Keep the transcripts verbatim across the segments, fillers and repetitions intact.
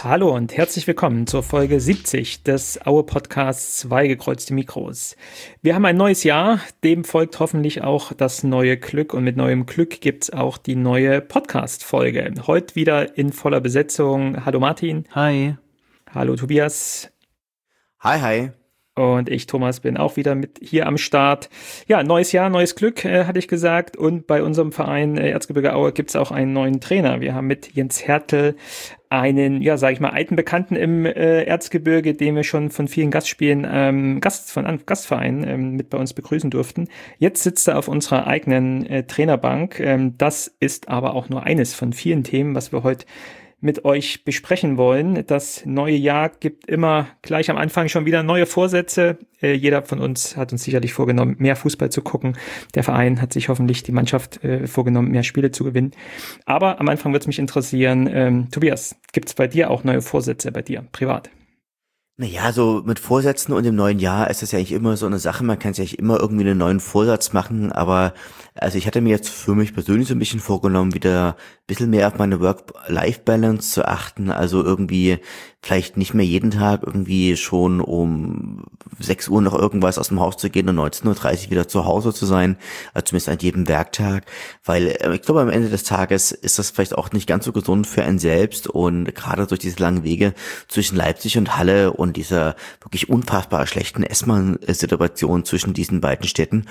Hallo und herzlich willkommen zur Folge siebzig des Aue Podcasts Zwei gekreuzte Mikros. Wir haben ein neues Jahr, dem folgt hoffentlich auch das neue Glück und mit neuem Glück gibt's auch die neue Podcast-Folge. Heute wieder in voller Besetzung. Hallo Martin. Hi. Hallo Tobias. Hi, hi. Und ich, Thomas, bin auch wieder mit hier am Start. Ja, neues Jahr, neues Glück, äh, hatte ich gesagt. Und bei unserem Verein äh, Erzgebirge Aue gibt's auch einen neuen Trainer. Wir haben mit Jens Hertel einen, ja, sage ich mal, alten Bekannten im äh, Erzgebirge, den wir schon von vielen Gastspielen, ähm, Gast von an, Gastvereinen ähm, mit bei uns begrüßen durften. Jetzt sitzt er auf unserer eigenen äh, Trainerbank. Ähm, das ist aber auch nur eines von vielen Themen, was wir heute mit euch besprechen wollen. Das neue Jahr gibt immer gleich am Anfang schon wieder neue Vorsätze. Äh, jeder von uns hat uns sicherlich vorgenommen, mehr Fußball zu gucken. Der Verein hat sich hoffentlich die Mannschaft äh, vorgenommen, mehr Spiele zu gewinnen. Aber am Anfang würde es mich interessieren, ähm, Tobias, gibt es bei dir auch neue Vorsätze bei dir, privat? Naja, so mit Vorsätzen und im neuen Jahr ist das ja eigentlich immer so eine Sache. Man kann sich eigentlich immer irgendwie einen neuen Vorsatz machen, aber also ich hatte mir jetzt für mich persönlich so ein bisschen vorgenommen, wieder ein bisschen mehr auf meine Work-Life-Balance zu achten, also irgendwie vielleicht nicht mehr jeden Tag irgendwie schon um sechs Uhr noch irgendwas aus dem Haus zu gehen und neunzehn Uhr dreißig wieder zu Hause zu sein, also zumindest an jedem Werktag, weil äh, ich glaube, am Ende des Tages ist das vielleicht auch nicht ganz so gesund für einen selbst und gerade durch diese langen Wege zwischen Leipzig und Halle und dieser wirklich unfassbar schlechten S-Bahn-Situation zwischen diesen beiden Städten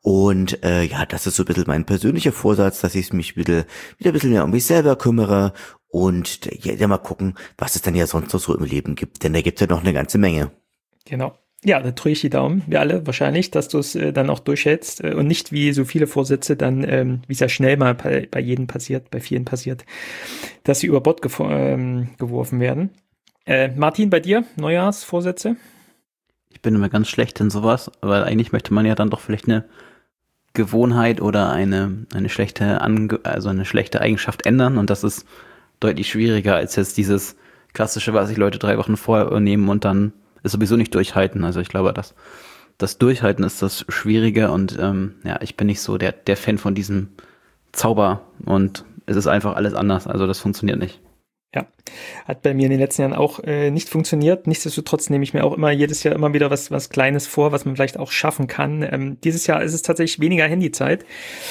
und äh, ja, das ist so ein bisschen mein persönlicher Vorsatz, dass ich mich wieder, wieder ein bisschen mehr um mich selber kümmere und ja, ja, mal gucken, was es dann ja sonst noch so im Leben gibt, denn da gibt es ja noch eine ganze Menge. Genau. Ja, da drücke ich die Daumen, wir alle wahrscheinlich, dass du es äh, dann auch durchhältst äh, und nicht wie so viele Vorsätze dann, ähm, wie es ja schnell mal bei, bei jedem passiert, bei vielen passiert, dass sie über Bord gefo- ähm, geworfen werden. Äh, Martin, bei dir, Neujahrsvorsätze? Ich bin immer ganz schlecht in sowas, weil eigentlich möchte man ja dann doch vielleicht eine Gewohnheit oder eine eine schlechte Ange- also eine schlechte Eigenschaft ändern und das ist deutlich schwieriger als jetzt dieses klassische, was sich Leute drei Wochen vorher nehmen und dann ist sowieso nicht durchhalten. Also ich glaube, dass das Durchhalten ist das Schwierige und ähm, ja, ich bin nicht so der der Fan von diesem Zauber und es ist einfach alles anders. Also das funktioniert nicht. Ja, hat bei mir in den letzten Jahren auch äh, nicht funktioniert. Nichtsdestotrotz nehme ich mir auch immer jedes Jahr immer wieder was was Kleines vor, was man vielleicht auch schaffen kann. Ähm, dieses Jahr ist es tatsächlich weniger Handyzeit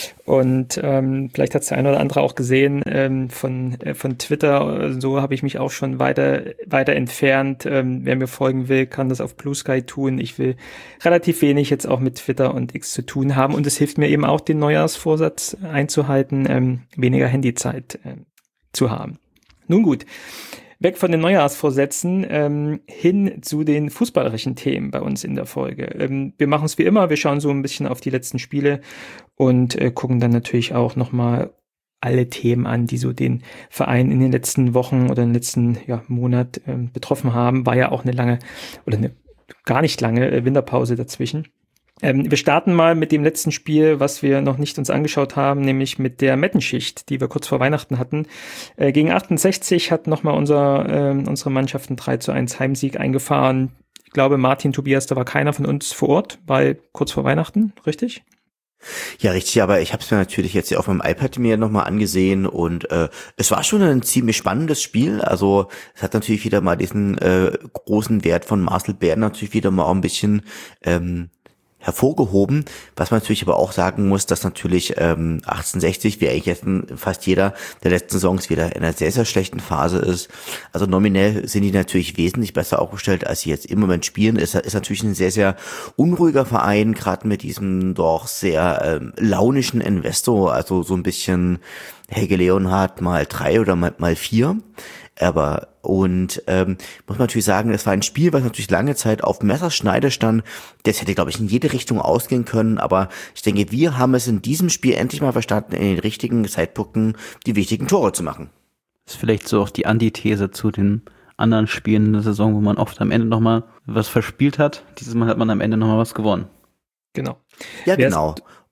und ähm, vielleicht hat es der eine oder andere auch gesehen ähm, von äh, von Twitter. So habe ich mich auch schon weiter weiter entfernt. Ähm, wer mir folgen will, kann das auf Blue Sky tun. Ich will relativ wenig jetzt auch mit Twitter und X zu tun haben und es hilft mir eben auch, den Neujahrsvorsatz einzuhalten, ähm, weniger Handyzeit äh, zu haben. Nun gut, weg von den Neujahrsvorsätzen ähm, hin zu den fußballerischen Themen bei uns in der Folge. Ähm, wir machen es wie immer, wir schauen so ein bisschen auf die letzten Spiele und äh, gucken dann natürlich auch nochmal alle Themen an, die so den Verein in den letzten Wochen oder im letzten ja, Monat ähm, betroffen haben. War ja auch eine lange oder eine gar nicht lange äh, Winterpause dazwischen. Ähm, wir starten mal mit dem letzten Spiel, was wir noch nicht uns angeschaut haben, nämlich mit der Mettenschicht, die wir kurz vor Weihnachten hatten. Äh, gegen achtundsechzig hat nochmal unser, äh, unsere Mannschaft einen drei zu eins Heimsieg eingefahren. Ich glaube, Martin, Tobias, da war keiner von uns vor Ort, weil kurz vor Weihnachten, richtig? Ja, richtig, aber ich habe es mir natürlich jetzt auf meinem iPad mir nochmal angesehen und äh, es war schon ein ziemlich spannendes Spiel. Also es hat natürlich wieder mal diesen äh, großen Wert von Marcel Bär natürlich wieder mal auch ein bisschen ähm, hervorgehoben, was man natürlich aber auch sagen muss, dass natürlich ähm, achtzehnhundertsechzig, wie eigentlich jetzt fast jeder der letzten Saisons, wieder in einer sehr, sehr schlechten Phase ist. Also nominell sind die natürlich wesentlich besser aufgestellt, als sie jetzt im Moment spielen. Ist, ist natürlich ein sehr, sehr unruhiger Verein, gerade mit diesem doch sehr ähm, launischen Investor, also so ein bisschen Helge Leonhardt mal drei oder mal, mal vier. Aber und ähm, muss man natürlich sagen, es war ein Spiel, was natürlich lange Zeit auf Messerschneide stand. Das hätte, glaube ich, in jede Richtung ausgehen können. Aber ich denke, wir haben es in diesem Spiel endlich mal verstanden, in den richtigen Zeitpunkten die wichtigen Tore zu machen. Das ist vielleicht so auch die Antithese zu den anderen Spielen in der Saison, wo man oft am Ende nochmal was verspielt hat. Dieses Mal hat man am Ende nochmal was gewonnen. Genau. Ja, Wer genau.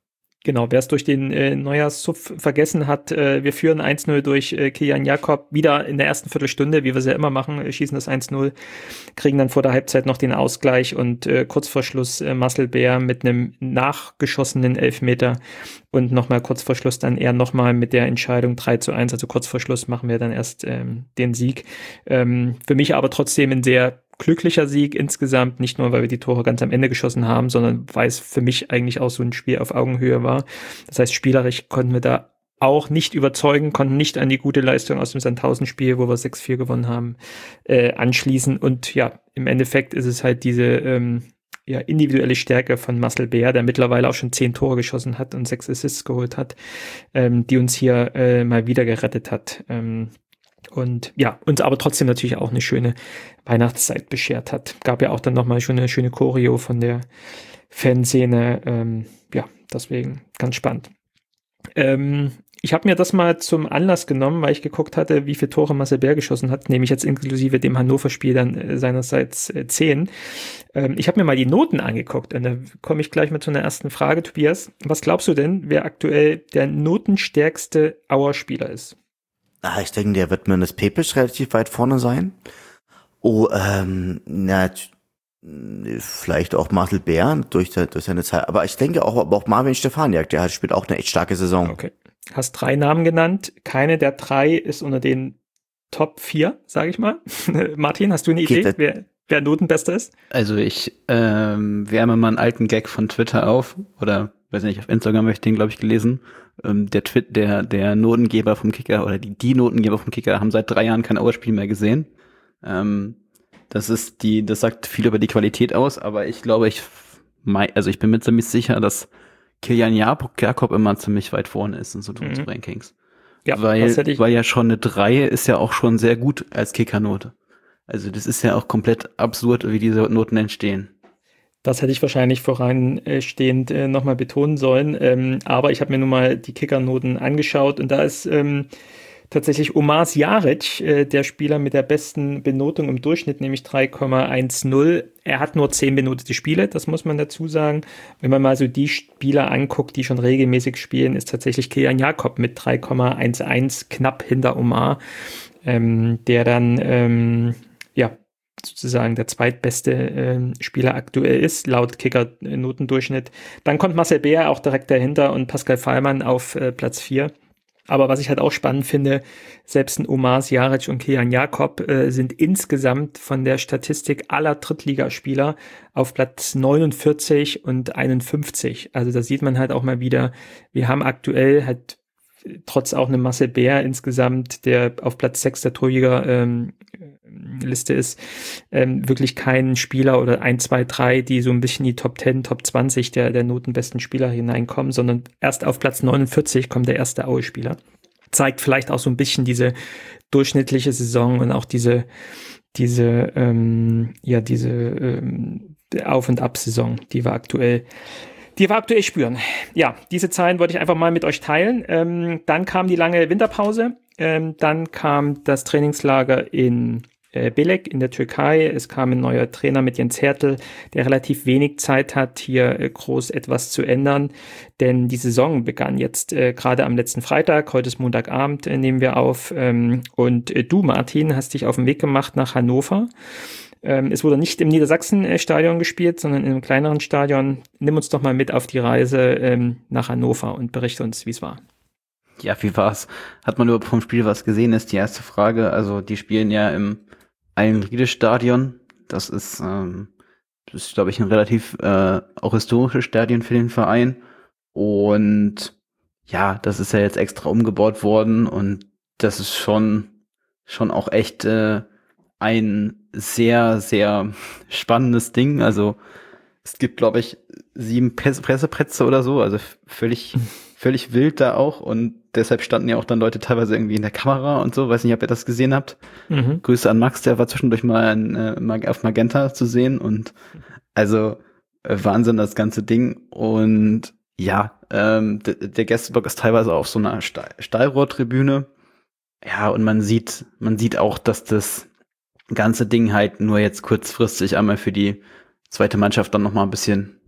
Genau, wer es durch den äh, Neujahrssuff vergessen hat, äh, wir führen eins null durch äh, Kilian Jakob wieder in der ersten Viertelstunde, wie wir es ja immer machen, äh, schießen das eins null, kriegen dann vor der Halbzeit noch den Ausgleich und äh, kurz vor Schluss äh, Marcel Bär mit einem nachgeschossenen Elfmeter und nochmal kurz vor Schluss dann eher nochmal mit der Entscheidung drei zu eins, also kurz vor Schluss machen wir dann erst ähm, den Sieg. Ähm, für mich aber trotzdem ein sehr glücklicher Sieg insgesamt, nicht nur, weil wir die Tore ganz am Ende geschossen haben, sondern weil es für mich eigentlich auch so ein Spiel auf Augenhöhe war. Das heißt, spielerisch konnten wir da auch nicht überzeugen, konnten nicht an die gute Leistung aus dem Sandhausen-Spiel, wo wir sechs vier gewonnen haben, äh, anschließen. Und ja, im Endeffekt ist es halt diese ähm, ja, individuelle Stärke von Marcel Bär, der mittlerweile auch schon zehn Tore geschossen hat und sechs Assists geholt hat, ähm, die uns hier äh, mal wieder gerettet hat. Ähm, Und ja, uns aber trotzdem natürlich auch eine schöne Weihnachtszeit beschert hat. Gab ja auch dann nochmal schon eine schöne Choreo von der Fanszene. Ähm, ja, deswegen ganz spannend. Ähm, ich habe mir das mal zum Anlass genommen, weil ich geguckt hatte, wie viele Tore Marcel Bär geschossen hat, nämlich jetzt inklusive dem Hannover-Spiel dann äh, seinerseits äh, zehn. Ähm, ich habe mir mal die Noten angeguckt und da komme ich gleich mit zu einer ersten Frage. Tobias, was glaubst du denn, wer aktuell der notenstärkste Auer-Spieler ist? Ah, ich denke, der wird Mirnes Pepisch relativ weit vorne sein. Oh, ähm, na, vielleicht auch Marcel Bär durch, durch seine Zeit. Aber ich denke auch, aber auch Marvin Stefaniak, der spielt auch eine echt starke Saison. Okay. Hast drei Namen genannt. Keine der drei ist unter den Top vier, sage ich mal. Martin, hast du eine Idee, wer, wer Notenbester ist? Also ich ähm, wärme mal einen alten Gag von Twitter auf. Oder, weiß nicht, auf Instagram habe ich den, glaube ich, gelesen. Ähm, der, Twi- der, der Notengeber vom Kicker oder die, die Notengeber vom Kicker haben seit drei Jahren kein Auerspiel mehr gesehen. Ähm, das ist die, das sagt viel über die Qualität aus, aber ich glaube, ich, also ich bin mir ziemlich sicher, dass Kilian Jakob immer ziemlich weit vorne ist in so mhm. Rankings. Ja, weil, weil ja schon eine drei ist ja auch schon sehr gut als Kickernote. Also das ist ja auch komplett absurd, wie diese Noten entstehen. Das hätte ich wahrscheinlich voranstehend äh, nochmal betonen sollen. Ähm, aber ich habe mir nun mal die Kickernoten angeschaut und da ist ähm, tatsächlich Omar Sjaric, äh, der Spieler mit der besten Benotung im Durchschnitt, nämlich drei Komma zehn. Er hat nur zehn benotete Spiele, das muss man dazu sagen. Wenn man mal so die Spieler anguckt, die schon regelmäßig spielen, ist tatsächlich Kilian Jakob mit drei Komma elf knapp hinter Omar, ähm, der dann, ähm, ja, sozusagen der zweitbeste äh, Spieler aktuell ist, laut Kicker-Notendurchschnitt. Dann kommt Marcel Bär auch direkt dahinter und Pascal Fallmann auf äh, Platz vier. Aber was ich halt auch spannend finde, selbst ein Omar Sjaric und Kilian Jakob äh, sind insgesamt von der Statistik aller Drittligaspieler auf Platz neunundvierzig und einundfünfzig. Also da sieht man halt auch mal wieder, wir haben aktuell halt trotz auch einem Marcel Bär insgesamt, der auf Platz sechs der Torjäger ähm, Liste ist, ähm, wirklich keinen Spieler oder ein, zwei, drei, die so ein bisschen in die Top zehn, Top zwanzig der, der notenbesten Spieler hineinkommen, sondern erst auf Platz neunundvierzig kommt der erste Aue-Spieler. Zeigt vielleicht auch so ein bisschen diese durchschnittliche Saison und auch diese, diese, ähm, ja, diese ähm, Auf- und Ab-Saison, die wir aktuell Die wir aktuell spüren. Ja, diese Zahlen wollte ich einfach mal mit euch teilen. Ähm, dann kam die lange Winterpause. Ähm, dann kam das Trainingslager in äh, Belek in der Türkei. Es kam ein neuer Trainer mit Jens Hertel, der relativ wenig Zeit hat, hier äh, groß etwas zu ändern. Denn die Saison begann jetzt äh, gerade am letzten Freitag. Heute ist Montagabend, äh, nehmen wir auf. Ähm, und äh, du, Martin, hast dich auf den Weg gemacht nach Hannover. Ähm, es wurde nicht im Niedersachsen-Stadion gespielt, sondern in einem kleineren Stadion. Nimm uns doch mal mit auf die Reise ähm, nach Hannover und berichte uns, wie es war. Ja, wie war's? Hat man überhaupt vom Spiel was gesehen, ist die erste Frage. Also die spielen ja im Allenriede-Stadion. Das ist, ähm, das ist, glaube ich, ein relativ äh, auch historisches Stadion für den Verein. Und ja, das ist ja jetzt extra umgebaut worden und das ist schon schon auch echt äh, ein sehr, sehr spannendes Ding. Also es gibt, glaube ich, sieben Presse- Presseplätze oder so, also völlig, völlig wild da auch. Und deshalb standen ja auch dann Leute teilweise irgendwie in der Kamera und so. Weiß nicht, ob ihr das gesehen habt. Mhm. Grüße an Max, der war zwischendurch mal in, äh, auf Magenta zu sehen. Und also äh, Wahnsinn, das ganze Ding. Und ja, ähm, d- der Gästeblock ist teilweise auf so einer Stahl- Stahlrohrtribüne. Ja, und man sieht, man sieht auch, dass das ganze Ding halt nur jetzt kurzfristig einmal für die zweite Mannschaft dann nochmal ein bisschen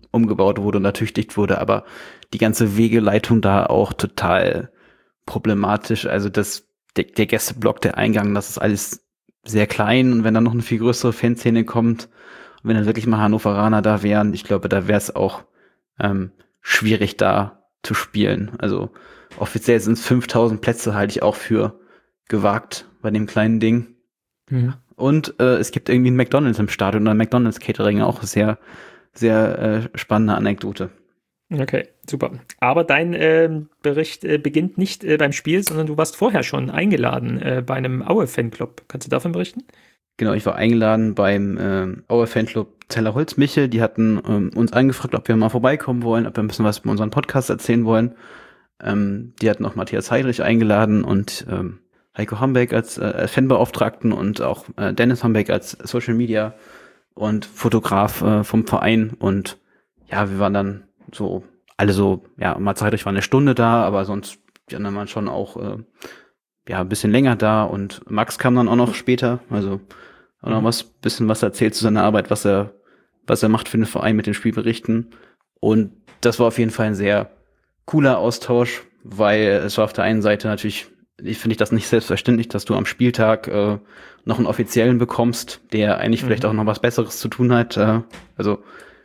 umgebaut wurde und ertüchtigt wurde, aber die ganze Wegeleitung da auch total problematisch. Also das, der, der Gästeblock, der Eingang, das ist alles sehr klein und wenn dann noch eine viel größere Fanszene kommt und wenn dann wirklich mal Hannoveraner da wären, ich glaube, da wäre es auch ähm, schwierig da zu spielen. Also offiziell sind es fünftausend Plätze, halte ich auch für gewagt bei dem kleinen Ding. Mhm. Und äh, es gibt irgendwie ein McDonald's im Stadion oder ein McDonald's Catering, auch sehr, sehr äh, spannende Anekdote. Okay, super. Aber dein äh, Bericht äh, beginnt nicht äh, beim Spiel, sondern du warst vorher schon eingeladen äh, bei einem Aue-Fanclub. Kannst du davon berichten? Genau, ich war eingeladen beim äh, Aue-Fanclub Zellerholz-Michel. Die hatten ähm, uns angefragt, ob wir mal vorbeikommen wollen, ob wir ein bisschen was über unseren Podcast erzählen wollen. Ähm, die hatten auch Matthias Heidrich eingeladen und ähm, Heiko Hambeck als äh, Fanbeauftragten und auch äh, Dennis Hambeck als Social Media und Fotograf äh, vom Verein. Und ja, wir waren dann so, alle so, ja, Mats Heidrich war eine Stunde da, aber sonst, die anderen waren schon auch, äh, ja, ein bisschen länger da und Max kam dann auch noch später, also auch noch was, bisschen was erzählt zu seiner Arbeit, was er, was er macht für den Verein mit den Spielberichten. Und das war auf jeden Fall ein sehr cooler Austausch, weil es war auf der einen Seite natürlich, ich finde ich das nicht selbstverständlich, dass du am Spieltag äh, noch einen Offiziellen bekommst, der eigentlich mhm. vielleicht auch noch was Besseres zu tun hat, äh, also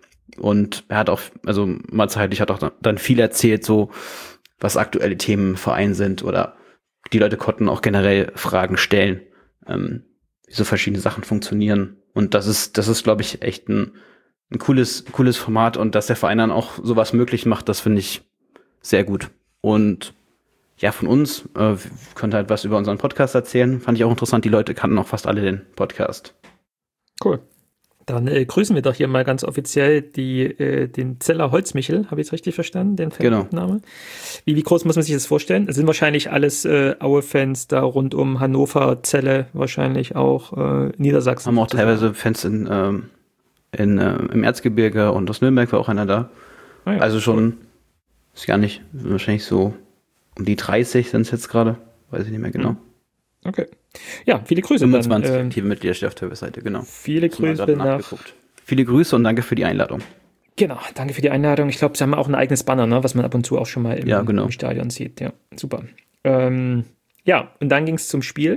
und er hat auch, also Mats Heidrich hat auch dann viel erzählt, so was aktuelle Themen im Verein sind oder die Leute konnten auch generell Fragen stellen, ähm, wie so verschiedene Sachen funktionieren. Und das ist, das ist, glaube ich, echt ein, ein cooles, cooles Format und dass der Verein dann auch sowas möglich macht, das finde ich sehr gut. Und ja, von uns, äh, könnte halt was über unseren Podcast erzählen, fand ich auch interessant. Die Leute kannten auch fast alle den Podcast. Cool. Dann äh, grüßen wir doch hier mal ganz offiziell die, äh, den Zeller Holzmichel, habe ich es richtig verstanden, den Fanname? Genau. Wie, wie groß muss man sich das vorstellen? Es sind wahrscheinlich alles äh, Aue-Fans da rund um Hannover, Celle, wahrscheinlich auch äh, Niedersachsen. Haben auch teilweise Fans in, ähm, in, äh, im Erzgebirge und aus Nürnberg war auch einer da. Ah ja, also schon, cool. Ist gar nicht, wahrscheinlich so um die dreißig sind es jetzt gerade, weiß ich nicht mehr genau. Mhm. Okay. Ja, viele Grüße. fünfundzwanzig dann, aktive ähm, Mitglieder auf der Webseite, genau. Viele Grüße nach. Viele Grüße und danke für die Einladung. Genau, danke für die Einladung. Ich glaube, sie haben auch ein eigenes Banner, ne, was man ab und zu auch schon mal im, ja, genau. im Stadion sieht. Ja, super. Ähm, ja, und dann ging es zum Spiel.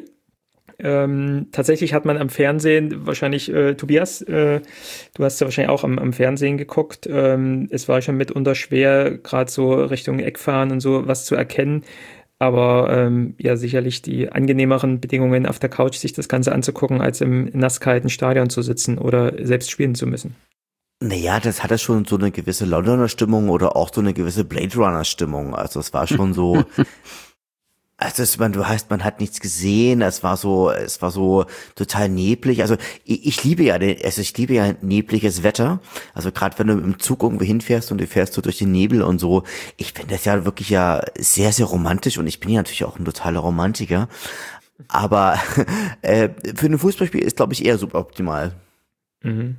Ähm, tatsächlich hat man am Fernsehen, wahrscheinlich, äh, Tobias, äh, du hast ja wahrscheinlich auch am, am Fernsehen geguckt, ähm, es war schon mitunter schwer, gerade so Richtung Eckfahren und so was zu erkennen. Aber ähm, ja, sicherlich die angenehmeren Bedingungen auf der Couch, sich das Ganze anzugucken, als im nasskalten Stadion zu sitzen oder selbst spielen zu müssen. Naja, das hatte schon so eine gewisse Londoner Stimmung oder auch so eine gewisse Blade Runner Stimmung. Also es war schon so, also es, man, du heißt, man hat nichts gesehen. Es war so, es war so total neblig. Also ich, ich liebe ja, den, also ich liebe ja nebliges Wetter. Also gerade wenn du im Zug irgendwo hinfährst und du fährst so durch den Nebel und so, ich finde das ja wirklich ja sehr, sehr romantisch und ich bin ja natürlich auch ein totaler Romantiker. Aber äh, für ein Fußballspiel ist, glaube ich, eher suboptimal. Mhm.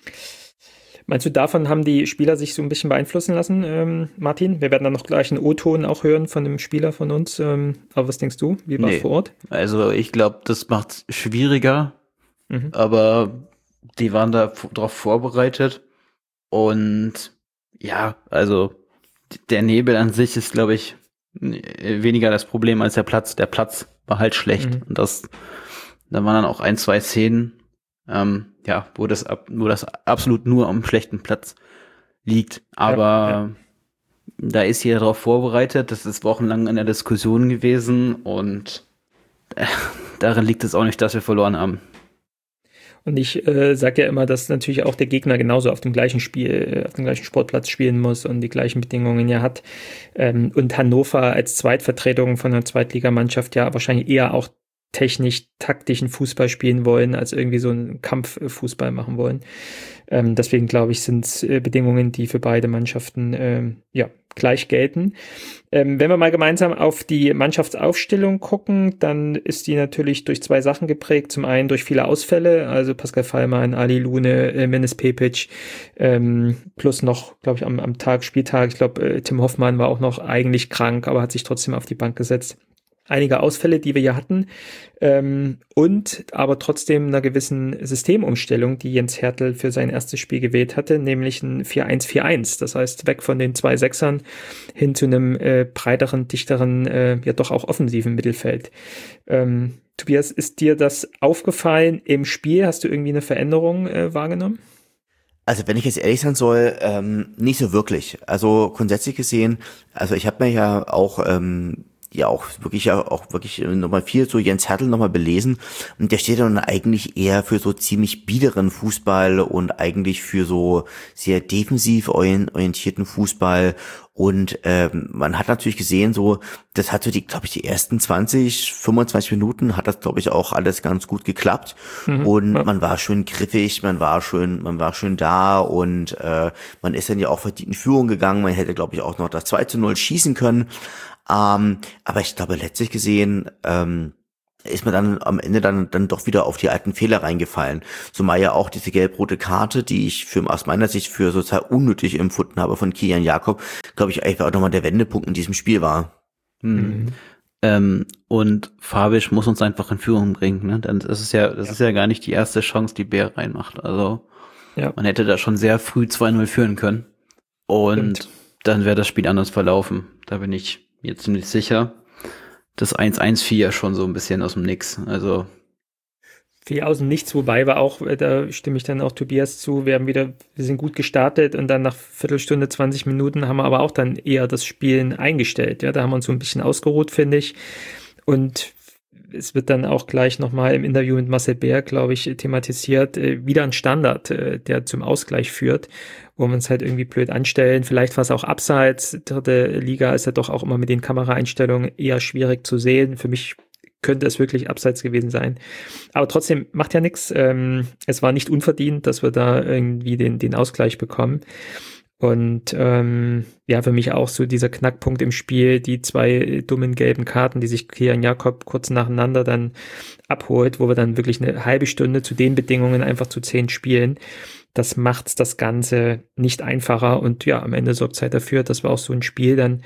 Meinst du, davon haben die Spieler sich so ein bisschen beeinflussen lassen, ähm, Martin? Wir werden dann noch gleich einen O-Ton auch hören von einem Spieler von uns. Ähm, aber was denkst du? Wie war es nee. vor Ort? Also ich glaube, das macht es schwieriger. Mhm. Aber die waren da f- drauf vorbereitet. Und ja, also der Nebel an sich ist, glaube ich, weniger das Problem als der Platz. Der Platz war halt schlecht. Mhm. Und das, da waren dann auch ein, zwei Szenen, ähm, ja, wo das ab, wo das absolut nur am schlechten Platz liegt. Aber ja, ja. Da ist jeder darauf vorbereitet. Das ist wochenlang in der Diskussion gewesen und äh, darin liegt es auch nicht, dass wir verloren haben. Und ich äh, sage ja immer, dass natürlich auch der Gegner genauso auf dem gleichen Spiel, auf dem gleichen Sportplatz spielen muss und die gleichen Bedingungen ja hat. Ähm, und Hannover als Zweitvertretung von einer Zweitligamannschaft ja wahrscheinlich eher auch technisch taktischen Fußball spielen wollen, als irgendwie so einen Kampffußball machen wollen. Ähm, deswegen glaube ich, sind es äh, Bedingungen, die für beide Mannschaften ähm, ja gleich gelten. Ähm, wenn wir mal gemeinsam auf die Mannschaftsaufstellung gucken, dann ist die natürlich durch zwei Sachen geprägt. Zum einen durch viele Ausfälle, also Pascal Fallmann, Ali Lune, äh, Menes Pepic, ähm, plus noch, glaube ich, am, am Tag, Spieltag, ich glaube, äh, Tim Hoffmann war auch noch eigentlich krank, aber hat sich trotzdem auf die Bank gesetzt. einige Ausfälle, die wir ja hatten, ähm, und aber trotzdem einer gewissen Systemumstellung, die Jens Hertel für sein erstes Spiel gewählt hatte, nämlich ein vier eins vier eins. Das heißt, weg von den zwei Sechsern hin zu einem äh, breiteren, dichteren, äh, ja doch auch offensiven Mittelfeld. Ähm, Tobias, ist dir das aufgefallen im Spiel? Hast du irgendwie eine Veränderung äh, wahrgenommen? Also wenn ich jetzt ehrlich sein soll, ähm, nicht so wirklich. Also grundsätzlich gesehen, also ich habe mir ja auch ähm, ja auch wirklich ja auch wirklich nochmal viel so Jens Hertel nochmal belesen und der steht dann eigentlich eher für so ziemlich biederen Fußball und eigentlich für so sehr defensiv orientierten Fußball und ähm, man hat natürlich gesehen so, das hat so die, glaube ich, die ersten zwanzig, fünfundzwanzig Minuten hat das, glaube ich, auch alles ganz gut geklappt mhm, und ja. Man war schön griffig, man war schön, man war schön da und äh, man ist dann ja auch verdient in Führung gegangen, man hätte, glaube ich, auch noch das zwei zu null schießen können. Ähm, aber ich glaube, letztlich gesehen ähm, ist man dann am Ende dann dann doch wieder auf die alten Fehler reingefallen. Zumal ja auch diese gelb-rote Karte, die ich für aus meiner Sicht für total unnötig empfunden habe von Kilian Jakob, glaube ich, einfach auch nochmal der Wendepunkt in diesem Spiel war. Mhm. Mhm. Ähm, und Fabisch muss uns einfach in Führung bringen. Ne? Dann ist es ja, das ja. ist ja gar nicht die erste Chance, die Bär reinmacht. Also ja. Man hätte da schon sehr früh zwei null führen können. Und Stimmt. Dann wäre das Spiel anders verlaufen. Da bin ich mir ziemlich sicher. Das eins eins vier schon so ein bisschen aus dem Nix. Also viel aus dem Nichts, wobei war auch, da stimme ich dann auch Tobias zu, wir haben wieder, wir sind gut gestartet und dann nach Viertelstunde, zwanzig Minuten haben wir aber auch dann eher das Spielen eingestellt. Ja, da haben wir uns so ein bisschen ausgeruht, finde ich. Und es wird dann auch gleich nochmal im Interview mit Marcel Bär, glaube ich, thematisiert, äh, wieder ein Standard, äh, der zum Ausgleich führt, wo wir uns halt irgendwie blöd anstellen. Vielleicht war es auch abseits. Dritte Liga ist ja doch auch immer mit den Kameraeinstellungen eher schwierig zu sehen. Für mich könnte es wirklich abseits gewesen sein. Aber trotzdem macht ja nichts. Ähm, es war nicht unverdient, dass wir da irgendwie den, den Ausgleich bekommen. Und ähm, ja, für mich auch so dieser Knackpunkt im Spiel, die zwei dummen gelben Karten, die sich Kilian Jakob kurz nacheinander dann abholt, wo wir dann wirklich eine halbe Stunde zu den Bedingungen einfach zu zehn spielen. Das macht's das Ganze nicht einfacher und ja, am Ende sorgt es halt dafür, dass wir auch so ein Spiel dann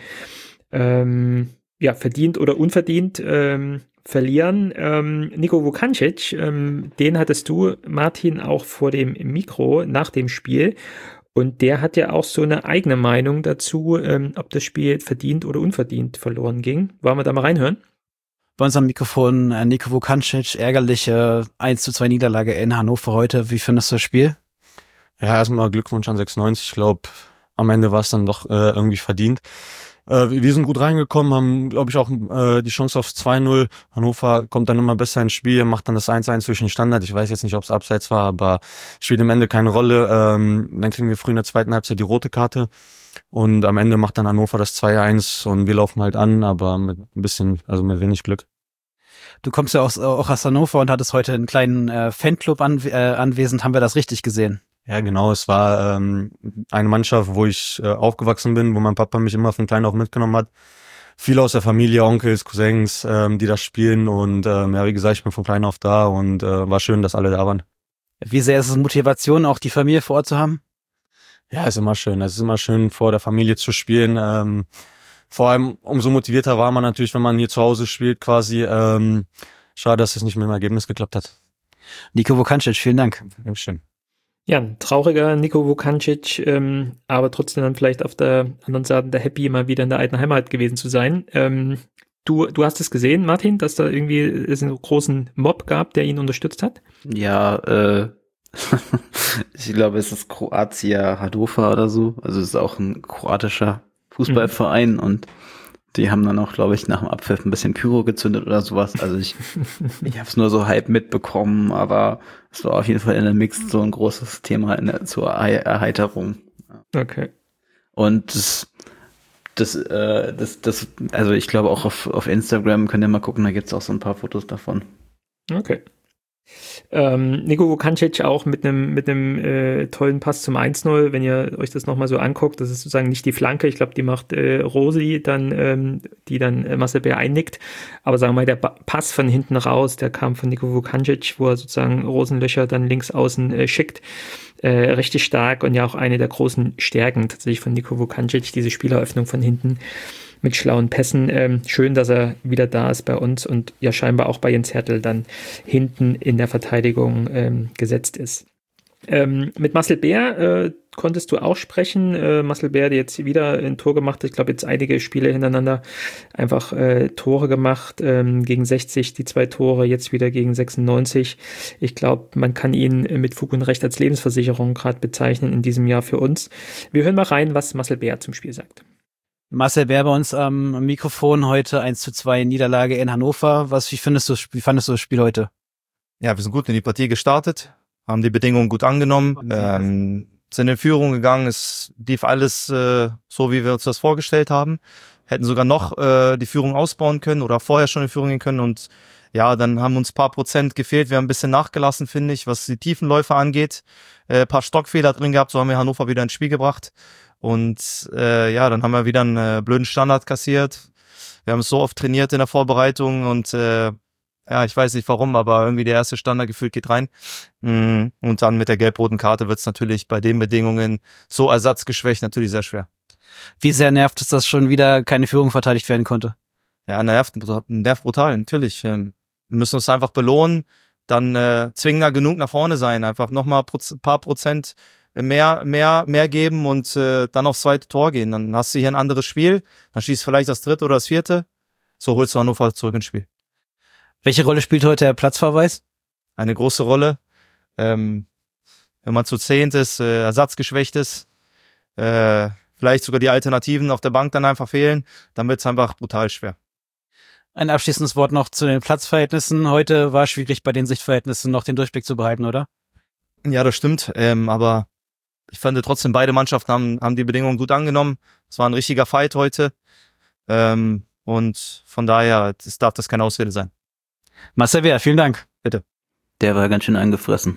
ähm, ja, verdient oder unverdient ähm, verlieren. Ähm, Niko Vukancic, ähm, den hattest du, Martin, auch vor dem Mikro nach dem Spiel. Und der hat ja auch so eine eigene Meinung dazu, ähm, ob das Spiel verdient oder unverdient verloren ging. Wollen wir da mal reinhören? Bei unserem Mikrofon äh, Niko Vukancic, ärgerliche eins zu zwei Niederlage in Hannover heute. Wie findest du das Spiel? Ja, erstmal Glückwunsch an sechsundneunzig. Ich glaube, am Ende war es dann doch äh, irgendwie verdient. Äh, wir sind gut reingekommen, haben, glaube ich, auch äh, die Chance auf zwei null. Hannover kommt dann immer besser ins Spiel, macht dann das eins eins durch den Standard. Ich weiß jetzt nicht, ob es abseits war, aber spielt am Ende keine Rolle. Ähm, dann kriegen wir früh in der zweiten Halbzeit die rote Karte und am Ende macht dann Hannover das zwei eins und wir laufen halt an, aber mit ein bisschen, also mit wenig Glück. Du kommst ja aus, auch aus Hannover und hattest heute einen kleinen äh, Fanclub an, äh, anwesend. Haben wir das richtig gesehen? Ja, genau. Es war ähm, eine Mannschaft, wo ich äh, aufgewachsen bin, wo mein Papa mich immer von klein auf mitgenommen hat. Viele aus der Familie, Onkels, Cousins, ähm, die das spielen. Und ähm, ja, wie gesagt, ich bin von klein auf da und äh, war schön, dass alle da waren. Wie sehr ist es Motivation, auch die Familie vor Ort zu haben? Ja, ist immer schön. Es ist immer schön, vor der Familie zu spielen. Ähm, vor allem, umso motivierter war man natürlich, wenn man hier zu Hause spielt quasi. Ähm, schade, dass es nicht mit dem Ergebnis geklappt hat. Niko Vukancic, vielen Dank. Dankeschön. Ja, ein trauriger Niko Vukancic, ähm, aber trotzdem dann vielleicht auf der anderen Seite der Happy, mal wieder in der alten Heimat gewesen zu sein. Ähm, du, du hast es gesehen, Martin, dass da irgendwie es einen großen Mob gab, der ihn unterstützt hat? Ja, äh, ich glaube, es ist Kroatia Hannover oder so. Also es ist auch ein kroatischer Fußballverein mhm. und die haben dann auch, glaube ich, nach dem Abpfiff ein bisschen Pyro gezündet oder sowas. Also ich, ich habe es nur so halb mitbekommen, aber es war auf jeden Fall in der Mix so ein großes Thema in der, zur Erheiterung. Okay. Und das, das, äh, das, das, also ich glaube auch auf, auf Instagram könnt ihr mal gucken, da gibt's auch so ein paar Fotos davon. Okay. Ähm, Niko Vukancic auch mit einem mit einem äh, tollen Pass zum eins null, wenn ihr euch das nochmal so anguckt, das ist sozusagen nicht die Flanke, ich glaube, die macht äh, Rosi dann, ähm, die dann äh, Marcel Bär einnickt, aber sagen wir mal, der ba- Pass von hinten raus, der kam von Niko Vukancic, wo er sozusagen Rosenlöcher dann links außen äh, schickt, äh, richtig stark und ja auch eine der großen Stärken tatsächlich von Niko Vukancic, diese Spieleröffnung von hinten. mit schlauen Pässen. Ähm, schön, dass er wieder da ist bei uns und ja scheinbar auch bei Jens Hertel dann hinten in der Verteidigung ähm, gesetzt ist. Ähm, mit Marcel Bär äh, konntest du auch sprechen. Äh, Marcel Bär, der jetzt wieder ein Tor gemacht hat. Ich glaube, jetzt einige Spiele hintereinander einfach äh, Tore gemacht. Ähm, gegen sechzig die zwei Tore, jetzt wieder gegen sechsundneunzig. Ich glaube, man kann ihn mit Fug und Recht als Lebensversicherung gerade bezeichnen in diesem Jahr für uns. Wir hören mal rein, was Marcel Bär zum Spiel sagt. Marcel Bär bei uns am Mikrofon heute eins zu zwei Niederlage in Hannover. Was, wie findest du, wie fandest du das Spiel heute? Ja, wir sind gut in die Partie gestartet, haben die Bedingungen gut angenommen, ähm, sind in Führung gegangen, es lief alles äh, so, wie wir uns das vorgestellt haben, hätten sogar noch äh, die Führung ausbauen können oder vorher schon in Führung gehen können und ja, dann haben uns ein paar Prozent gefehlt, wir haben ein bisschen nachgelassen, finde ich, was die Tiefenläufe angeht, äh, ein paar Stockfehler drin gehabt, so haben wir Hannover wieder ins Spiel gebracht und äh, ja, dann haben wir wieder einen äh, blöden Standard kassiert, wir haben es so oft trainiert in der Vorbereitung und äh, ja, ich weiß nicht warum, aber irgendwie der erste Standard gefühlt geht rein. Und dann mit der gelb-roten Karte wird es natürlich bei den Bedingungen so ersatzgeschwächt natürlich sehr schwer. Wie sehr nervt es, dass schon wieder keine Führung verteidigt werden konnte? Ja, nervt, nervt brutal, natürlich. Wir müssen uns einfach belohnen, dann äh, zwingender genug nach vorne sein, einfach nochmal ein paar Prozent mehr mehr mehr geben und äh, dann aufs zweite Tor gehen. Dann hast du hier ein anderes Spiel, dann schießt vielleicht das dritte oder das vierte, so holst du Hannover zurück ins Spiel. Welche Rolle spielt heute der Platzverweis? Eine große Rolle. Ähm, wenn man zu zehnt ist, äh, ersatzgeschwächt ist, äh, vielleicht sogar die Alternativen auf der Bank dann einfach fehlen, dann wird es einfach brutal schwer. Ein abschließendes Wort noch zu den Platzverhältnissen. Heute war schwierig bei den Sichtverhältnissen noch den Durchblick zu behalten, oder? Ja, das stimmt. Ähm, aber ich fand trotzdem, beide Mannschaften haben, haben die Bedingungen gut angenommen. Es war ein richtiger Fight heute. Ähm, und von daher es darf das keine Ausrede sein. Marcel Bär, vielen Dank. Bitte. Der war ganz schön angefressen.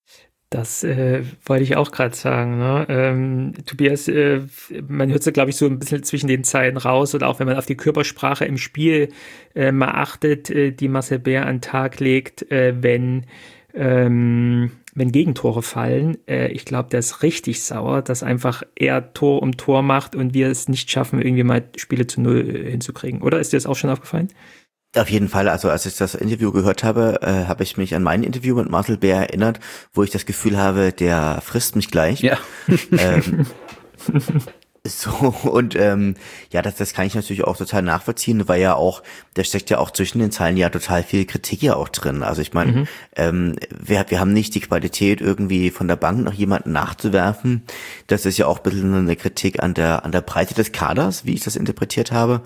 Das äh, wollte ich auch gerade sagen. Ne? Ähm, Tobias, äh, man hört es, glaube ich, so ein bisschen zwischen den Zeilen raus und auch wenn man auf die Körpersprache im Spiel äh, mal achtet, äh, die Marcel Bär an den Tag legt, äh, wenn ähm, wenn Gegentore fallen. Äh, ich glaube, der ist richtig sauer, dass einfach er Tor um Tor macht und wir es nicht schaffen, irgendwie mal Spiele zu Null äh, hinzukriegen. Oder ist dir das auch schon aufgefallen? Auf jeden Fall, also als ich das Interview gehört habe, äh, habe ich mich an mein Interview mit Marcel Bär erinnert, wo ich das Gefühl habe, der frisst mich gleich. Ja. Ähm, so, und ähm, ja, das, das kann ich natürlich auch total nachvollziehen, weil ja auch, da steckt ja auch zwischen den Zeilen ja total viel Kritik ja auch drin. Also ich meine, mhm. ähm, wir, wir haben nicht die Qualität, irgendwie von der Bank noch jemanden nachzuwerfen. Das ist ja auch ein bisschen eine Kritik an der an der Breite des Kaders, wie ich das interpretiert habe.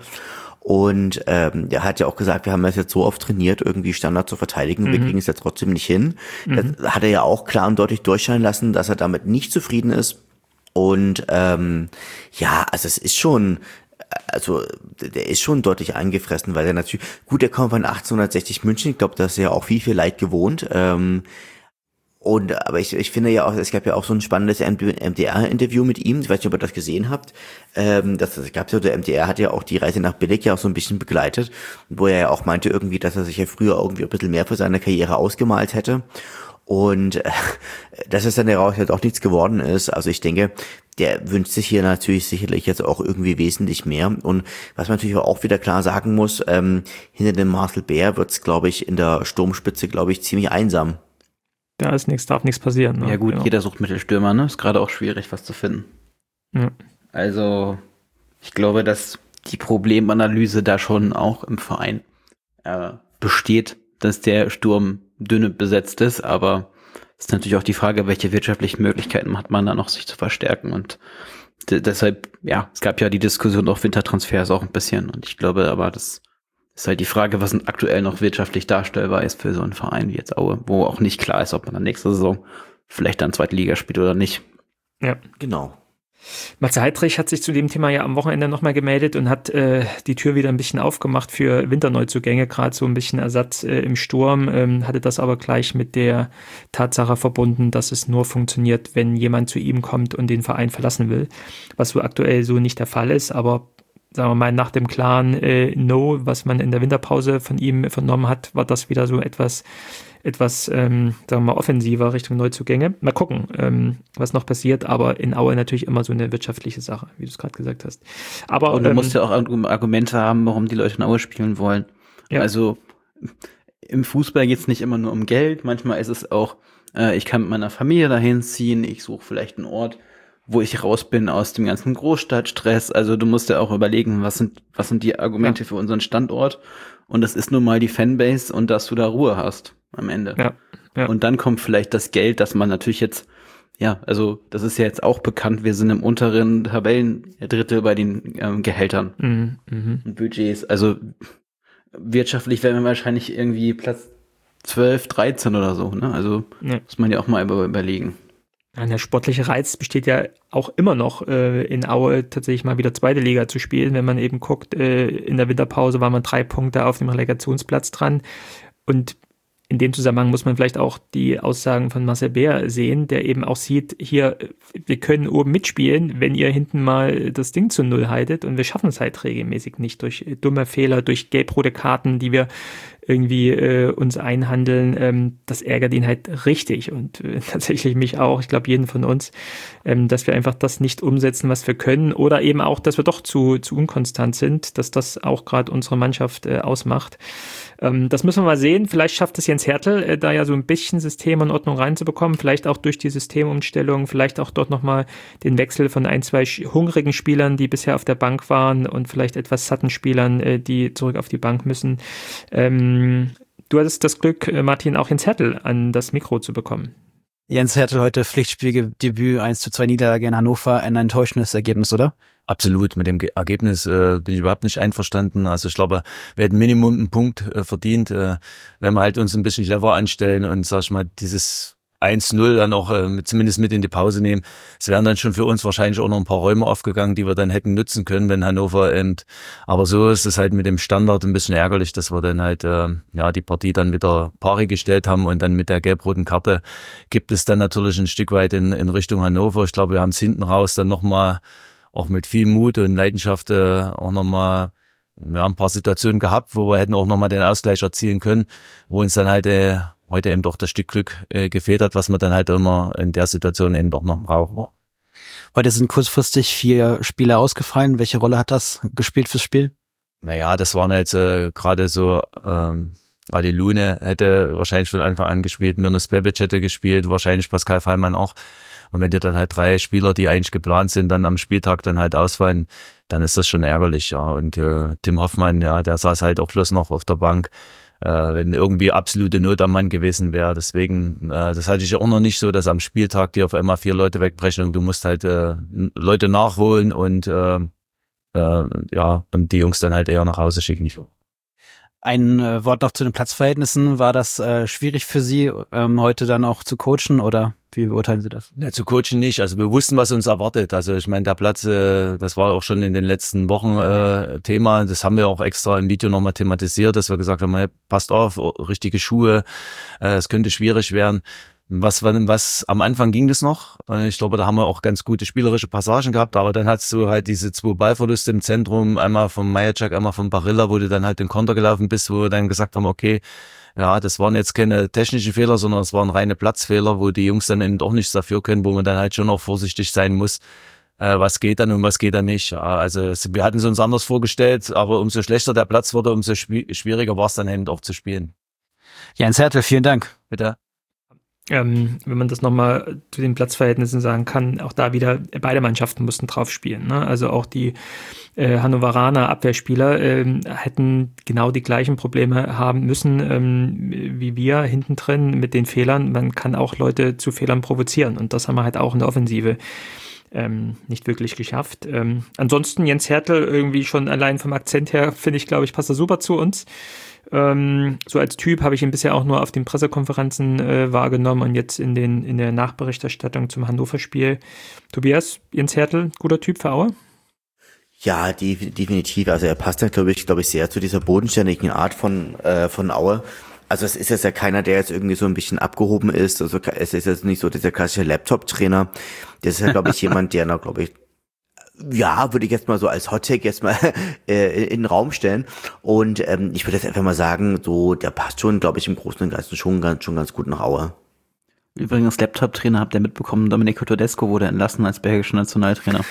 Und ähm, er hat ja auch gesagt, wir haben das jetzt so oft trainiert, irgendwie Standard zu verteidigen, mhm. wir kriegen es ja trotzdem nicht hin. Mhm. Das hat er ja auch klar und deutlich durchscheinen lassen, dass er damit nicht zufrieden ist. Und ähm, ja, also es ist schon, also der ist schon deutlich angefressen, weil er natürlich, gut, der kommt von achtzehnhundertsechzig München, ich glaube, das ist ja auch viel, viel Leid gewohnt. Ähm, Und aber ich, ich finde ja auch, es gab ja auch so ein spannendes M D R-Interview mit ihm, ich weiß nicht, ob ihr das gesehen habt. Ähm, das, das gab ja, der M D R hat ja auch die Reise nach Billig ja auch so ein bisschen begleitet, wo er ja auch meinte irgendwie, dass er sich ja früher irgendwie ein bisschen mehr für seine Karriere ausgemalt hätte. Und äh, dass es dann daraus halt auch nichts geworden ist. Also ich denke, der wünscht sich hier natürlich sicherlich jetzt auch irgendwie wesentlich mehr. Und was man natürlich auch wieder klar sagen muss, ähm, hinter dem Marcel Bär wird's, glaube ich, in der Sturmspitze, glaube ich, ziemlich einsam. Da ist nichts, darf nichts passieren. Ne? Ja gut, genau. Jeder sucht Mittelstürmer, ne? Ist gerade auch schwierig, was zu finden. Ja. Also, ich glaube, dass die Problemanalyse da schon auch im Verein äh, besteht, dass der Sturm dünne besetzt ist, aber es ist natürlich auch die Frage, welche wirtschaftlichen Möglichkeiten hat man da noch, sich zu verstärken und d- deshalb, ja, es gab ja die Diskussion auf Wintertransfers auch ein bisschen und ich glaube aber, das ist halt die Frage, was aktuell noch wirtschaftlich darstellbar ist für so einen Verein wie jetzt Aue, wo auch nicht klar ist, ob man dann nächste Saison vielleicht dann zweite Liga spielt oder nicht. Ja, genau. Matze Heidrich hat sich zu dem Thema ja am Wochenende nochmal gemeldet und hat äh, die Tür wieder ein bisschen aufgemacht für Winterneuzugänge, gerade so ein bisschen Ersatz äh, im Sturm, ähm, hatte das aber gleich mit der Tatsache verbunden, dass es nur funktioniert, wenn jemand zu ihm kommt und den Verein verlassen will, was so aktuell so nicht der Fall ist, aber sagen wir mal, nach dem klaren äh, No, was man in der Winterpause von ihm vernommen hat, war das wieder so etwas, etwas, ähm, sagen wir mal, offensiver Richtung Neuzugänge. Mal gucken, ähm, was noch passiert, aber in Aue natürlich immer so eine wirtschaftliche Sache, wie du es gerade gesagt hast. Aber und du ähm, musst ja auch Argumente haben, warum die Leute in Aue spielen wollen. Ja. Also im Fußball geht es nicht immer nur um Geld, manchmal ist es auch, äh, ich kann mit meiner Familie dahin ziehen, ich suche vielleicht einen Ort, wo ich raus bin aus dem ganzen Großstadtstress. Also du musst ja auch überlegen, was sind, was sind die Argumente ja. für unseren Standort. Und das ist nun mal die Fanbase und dass du da Ruhe hast am Ende. Ja, ja. Und dann kommt vielleicht das Geld, dass man natürlich jetzt, ja, also das ist ja jetzt auch bekannt, wir sind im unteren Tabellendrittel bei den ähm, Gehältern mhm, mh. und Budgets. Also wirtschaftlich werden wir wahrscheinlich irgendwie Platz zwölf, dreizehn oder so. Ne? Also ja. muss man ja auch mal über, überlegen. Ja, der sportliche Reiz besteht ja auch immer noch äh, in Aue tatsächlich mal wieder zweite Liga zu spielen. Wenn man eben guckt, äh, in der Winterpause waren wir drei Punkte auf dem Relegationsplatz dran. Und in dem Zusammenhang muss man vielleicht auch die Aussagen von Marcel Beer sehen, der eben auch sieht, hier, wir können oben mitspielen, wenn ihr hinten mal das Ding zu Null haltet, und wir schaffen es halt regelmäßig nicht durch dumme Fehler, durch gelb-rote Karten, die wir irgendwie äh, uns einhandeln. Ähm, das ärgert ihn halt richtig, und äh, tatsächlich mich auch, ich glaube jeden von uns, ähm, dass wir einfach das nicht umsetzen, was wir können, oder eben auch, dass wir doch zu, zu unkonstant sind, dass das auch gerade unsere Mannschaft äh, ausmacht. Ähm, das müssen wir mal sehen. Vielleicht schafft es Jens Hertel, äh, da ja so ein bisschen System und Ordnung reinzubekommen, vielleicht auch durch die Systemumstellung, vielleicht auch dort nochmal den Wechsel von ein, zwei hungrigen Spielern, die bisher auf der Bank waren, und vielleicht etwas satten Spielern, äh, die zurück auf die Bank müssen. Ähm, Du hattest das Glück, Martin, auch Jens Hertel an das Mikro zu bekommen. Jens Hertel heute Pflichtspieldebüt, eins zu zwei Niederlage in Hannover, ein enttäuschendes Ergebnis, oder? Absolut, mit dem Ge- Ergebnis äh, bin ich überhaupt nicht einverstanden. Also ich glaube, wir hätten Minimum einen Punkt äh, verdient, äh, wenn wir halt uns ein bisschen clever anstellen und, sag ich mal, dieses eins null dann auch äh, mit, zumindest mit in die Pause nehmen. Es wären dann schon für uns wahrscheinlich auch noch ein paar Räume aufgegangen, die wir dann hätten nutzen können, wenn Hannover eben. Aber so ist es halt mit dem Standard ein bisschen ärgerlich, dass wir dann halt äh, ja die Partie dann wieder pari gestellt haben, und dann mit der gelb-roten Karte gibt es dann natürlich ein Stück weit in, in Richtung Hannover. Ich glaube, wir haben es hinten raus dann nochmal auch mit viel Mut und Leidenschaft äh, auch nochmal ja, ein paar Situationen gehabt, wo wir hätten auch nochmal den Ausgleich erzielen können, wo uns dann halt äh, heute eben doch das Stück Glück äh, gefehlt hat, was man dann halt immer in der Situation eben doch noch braucht. Heute sind kurzfristig vier Spieler ausgefallen. Welche Rolle hat das gespielt fürs Spiel? Naja, das waren jetzt äh, gerade so, ähm, Ali Lune hätte wahrscheinlich von Anfang an gespielt, Mirnes Bebic hätte gespielt, wahrscheinlich Pascal Fallmann auch. Und wenn dir dann halt drei Spieler, die eigentlich geplant sind, dann am Spieltag dann halt ausfallen, dann ist das schon ärgerlich, ja. Und äh, Tim Hoffmann, ja, der saß halt auch bloß noch auf der Bank, äh, wenn irgendwie absolute Not am Mann gewesen wäre. Deswegen, äh, das hatte ich auch noch nicht so, dass am Spieltag dir auf einmal vier Leute wegbrechen und du musst halt äh, Leute nachholen und äh, äh, ja, und die Jungs dann halt eher nach Hause schicken. Ein äh, Wort noch zu den Platzverhältnissen. War das äh, schwierig für Sie, ähm, heute dann auch zu coachen, oder wie beurteilen Sie das? Ja, zu coachen nicht. Also wir wussten, was uns erwartet. Also ich meine, der Platz, äh, das war auch schon in den letzten Wochen äh, Thema. Das haben wir auch extra im Video nochmal thematisiert, dass wir gesagt haben, hey, passt auf, richtige Schuhe, äh, es könnte schwierig werden. Was, was am Anfang ging das noch. Ich glaube, da haben wir auch ganz gute spielerische Passagen gehabt, aber dann hast du halt diese zwei Ballverluste im Zentrum, einmal vom Majacek, einmal von Barilla, wo du dann halt den Konter gelaufen bist, wo wir dann gesagt haben, okay, ja, das waren jetzt keine technischen Fehler, sondern es waren reine Platzfehler, wo die Jungs dann eben doch nichts dafür können, wo man dann halt schon auch vorsichtig sein muss, äh, was geht dann und was geht dann nicht. Ja, also wir hatten es uns anders vorgestellt, aber umso schlechter der Platz wurde, umso schwieriger war es dann eben auch zu spielen. Jens Hertel, vielen Dank. Bitte. Ähm, wenn man das nochmal zu den Platzverhältnissen sagen kann, auch da wieder, beide Mannschaften mussten drauf spielen. Ne? Also auch die äh, Hannoveraner Abwehrspieler ähm, hätten genau die gleichen Probleme haben müssen ähm, wie wir hinten drin mit den Fehlern. Man kann auch Leute zu Fehlern provozieren, und das haben wir halt auch in der Offensive ähm, nicht wirklich geschafft. Ähm, ansonsten Jens Hertel irgendwie schon allein vom Akzent her, finde ich, glaube ich, passt er super zu uns. Ähm, so als Typ habe ich ihn bisher auch nur auf den Pressekonferenzen äh, wahrgenommen und jetzt in den in der Nachberichterstattung zum Hannover-Spiel. Tobias, Jens Hertel, guter Typ für Aue? Ja, die, definitiv. Also er passt ja, glaube ich, glaube ich, sehr zu dieser bodenständigen Art von äh, von Aue. Also es ist jetzt ja keiner, der jetzt irgendwie so ein bisschen abgehoben ist. Also es ist jetzt nicht so dieser klassische Laptop-Trainer. Das ist ja, glaube ich, jemand, der, glaube ich, Ja, würde ich jetzt mal so als Hottake jetzt mal äh, in den Raum stellen. Und ähm, ich würde jetzt einfach mal sagen, so der passt schon, glaube ich, im Großen und Ganzen schon ganz, schon ganz gut nach Aue. Übrigens, Laptop-Trainer, habt ihr mitbekommen, Domenico Tedesco wurde entlassen als belgischer Nationaltrainer.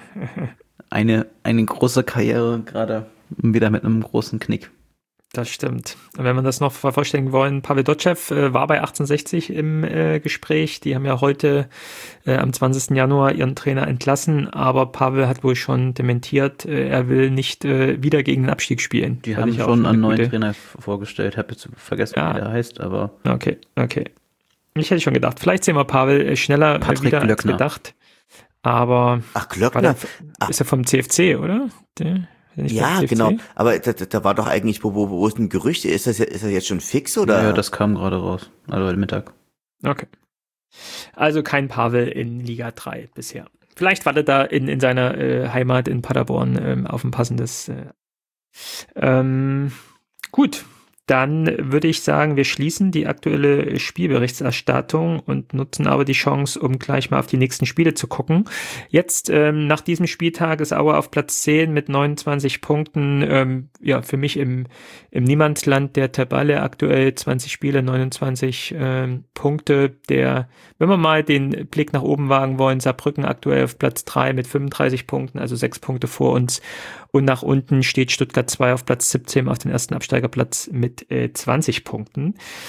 Eine, eine große Karriere, gerade wieder mit einem großen Knick. Das stimmt. Und wenn wir das noch vervollständigen wollen, Pavel Dotschew äh, war bei achtzehnhundertsechzig im äh, Gespräch. Die haben ja heute äh, am zwanzigsten Januar ihren Trainer entlassen, aber Pavel hat wohl schon dementiert, äh, er will nicht äh, wieder gegen den Abstieg spielen. Die haben schon einen neuen Trainer vorgestellt, habe jetzt vergessen, ja. wie der heißt, aber... Okay, okay. Ich hätte schon gedacht, vielleicht sehen wir Pavel äh, schneller äh, wieder als gedacht. Aber... Ach, Glöckner? Ist er vom C F C, oder? Der... Ja, genau. Aber da, da war doch eigentlich, wo, wo, wo ist ein Gerücht? Ist das, ist das jetzt schon fix, oder? Ja, das kam gerade raus. Also heute Mittag. Okay. Also kein Pavel in Liga drei bisher. Vielleicht wartet er in, in seiner äh, Heimat in Paderborn ähm, auf ein passendes. Äh, ähm, gut. Dann würde ich sagen, wir schließen die aktuelle Spielberichterstattung und nutzen aber die Chance, um gleich mal auf die nächsten Spiele zu gucken. Jetzt, ähm, nach diesem Spieltag ist Aue auf Platz zehn mit neunundzwanzig Punkten. Ähm, ja, für mich im, im Niemandsland der Tabelle aktuell zwanzig Spiele, neunundzwanzig ähm, Punkte. Der, wenn wir mal den Blick nach oben wagen wollen, Saarbrücken aktuell auf Platz drei mit fünfunddreißig Punkten, also sechs Punkte vor uns. Und nach unten steht Stuttgart zwei auf Platz siebzehn auf den ersten Absteigerplatz mit äh, zwanzig Punkten.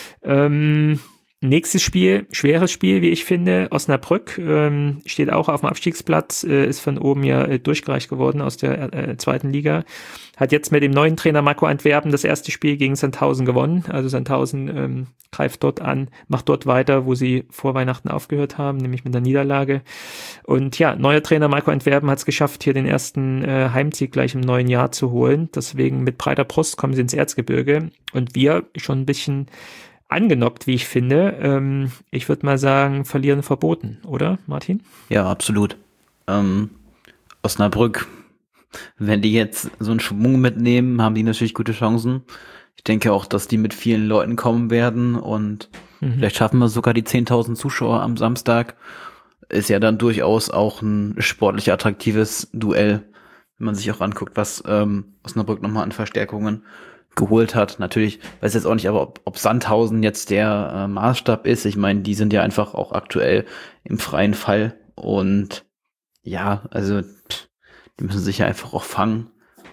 Ähm, nächstes Spiel, schweres Spiel, wie ich finde, Osnabrück ähm, steht auch auf dem Abstiegsplatz, äh, ist von oben ja äh, durchgereicht geworden aus der äh, zweiten Liga. Hat jetzt mit dem neuen Trainer Marco Antwerpen das erste Spiel gegen Sandhausen gewonnen. Also Sandhausen ähm, greift dort an, macht dort weiter, wo sie vor Weihnachten aufgehört haben, nämlich mit der Niederlage. Und ja, neuer Trainer Marco Antwerpen hat es geschafft, hier den ersten äh, Heimsieg gleich im neuen Jahr zu holen. Deswegen mit breiter Brust kommen sie ins Erzgebirge. Und wir schon ein bisschen angenockt, wie ich finde. Ähm, ich würde mal sagen, verlieren verboten, oder Martin? Ja, absolut. Ähm, Osnabrück, wenn die jetzt so einen Schwung mitnehmen, haben die natürlich gute Chancen. Ich denke auch, dass die mit vielen Leuten kommen werden und mhm. vielleicht schaffen wir sogar die zehntausend Zuschauer am Samstag. Ist ja dann durchaus auch ein sportlich attraktives Duell, wenn man sich auch anguckt, was ähm, Osnabrück nochmal an Verstärkungen geholt hat. Natürlich weiß jetzt auch nicht, aber ob, ob Sandhausen jetzt der äh, Maßstab ist. Ich meine, die sind ja einfach auch aktuell im freien Fall und ja, also pff, die müssen sich ja einfach auch fangen.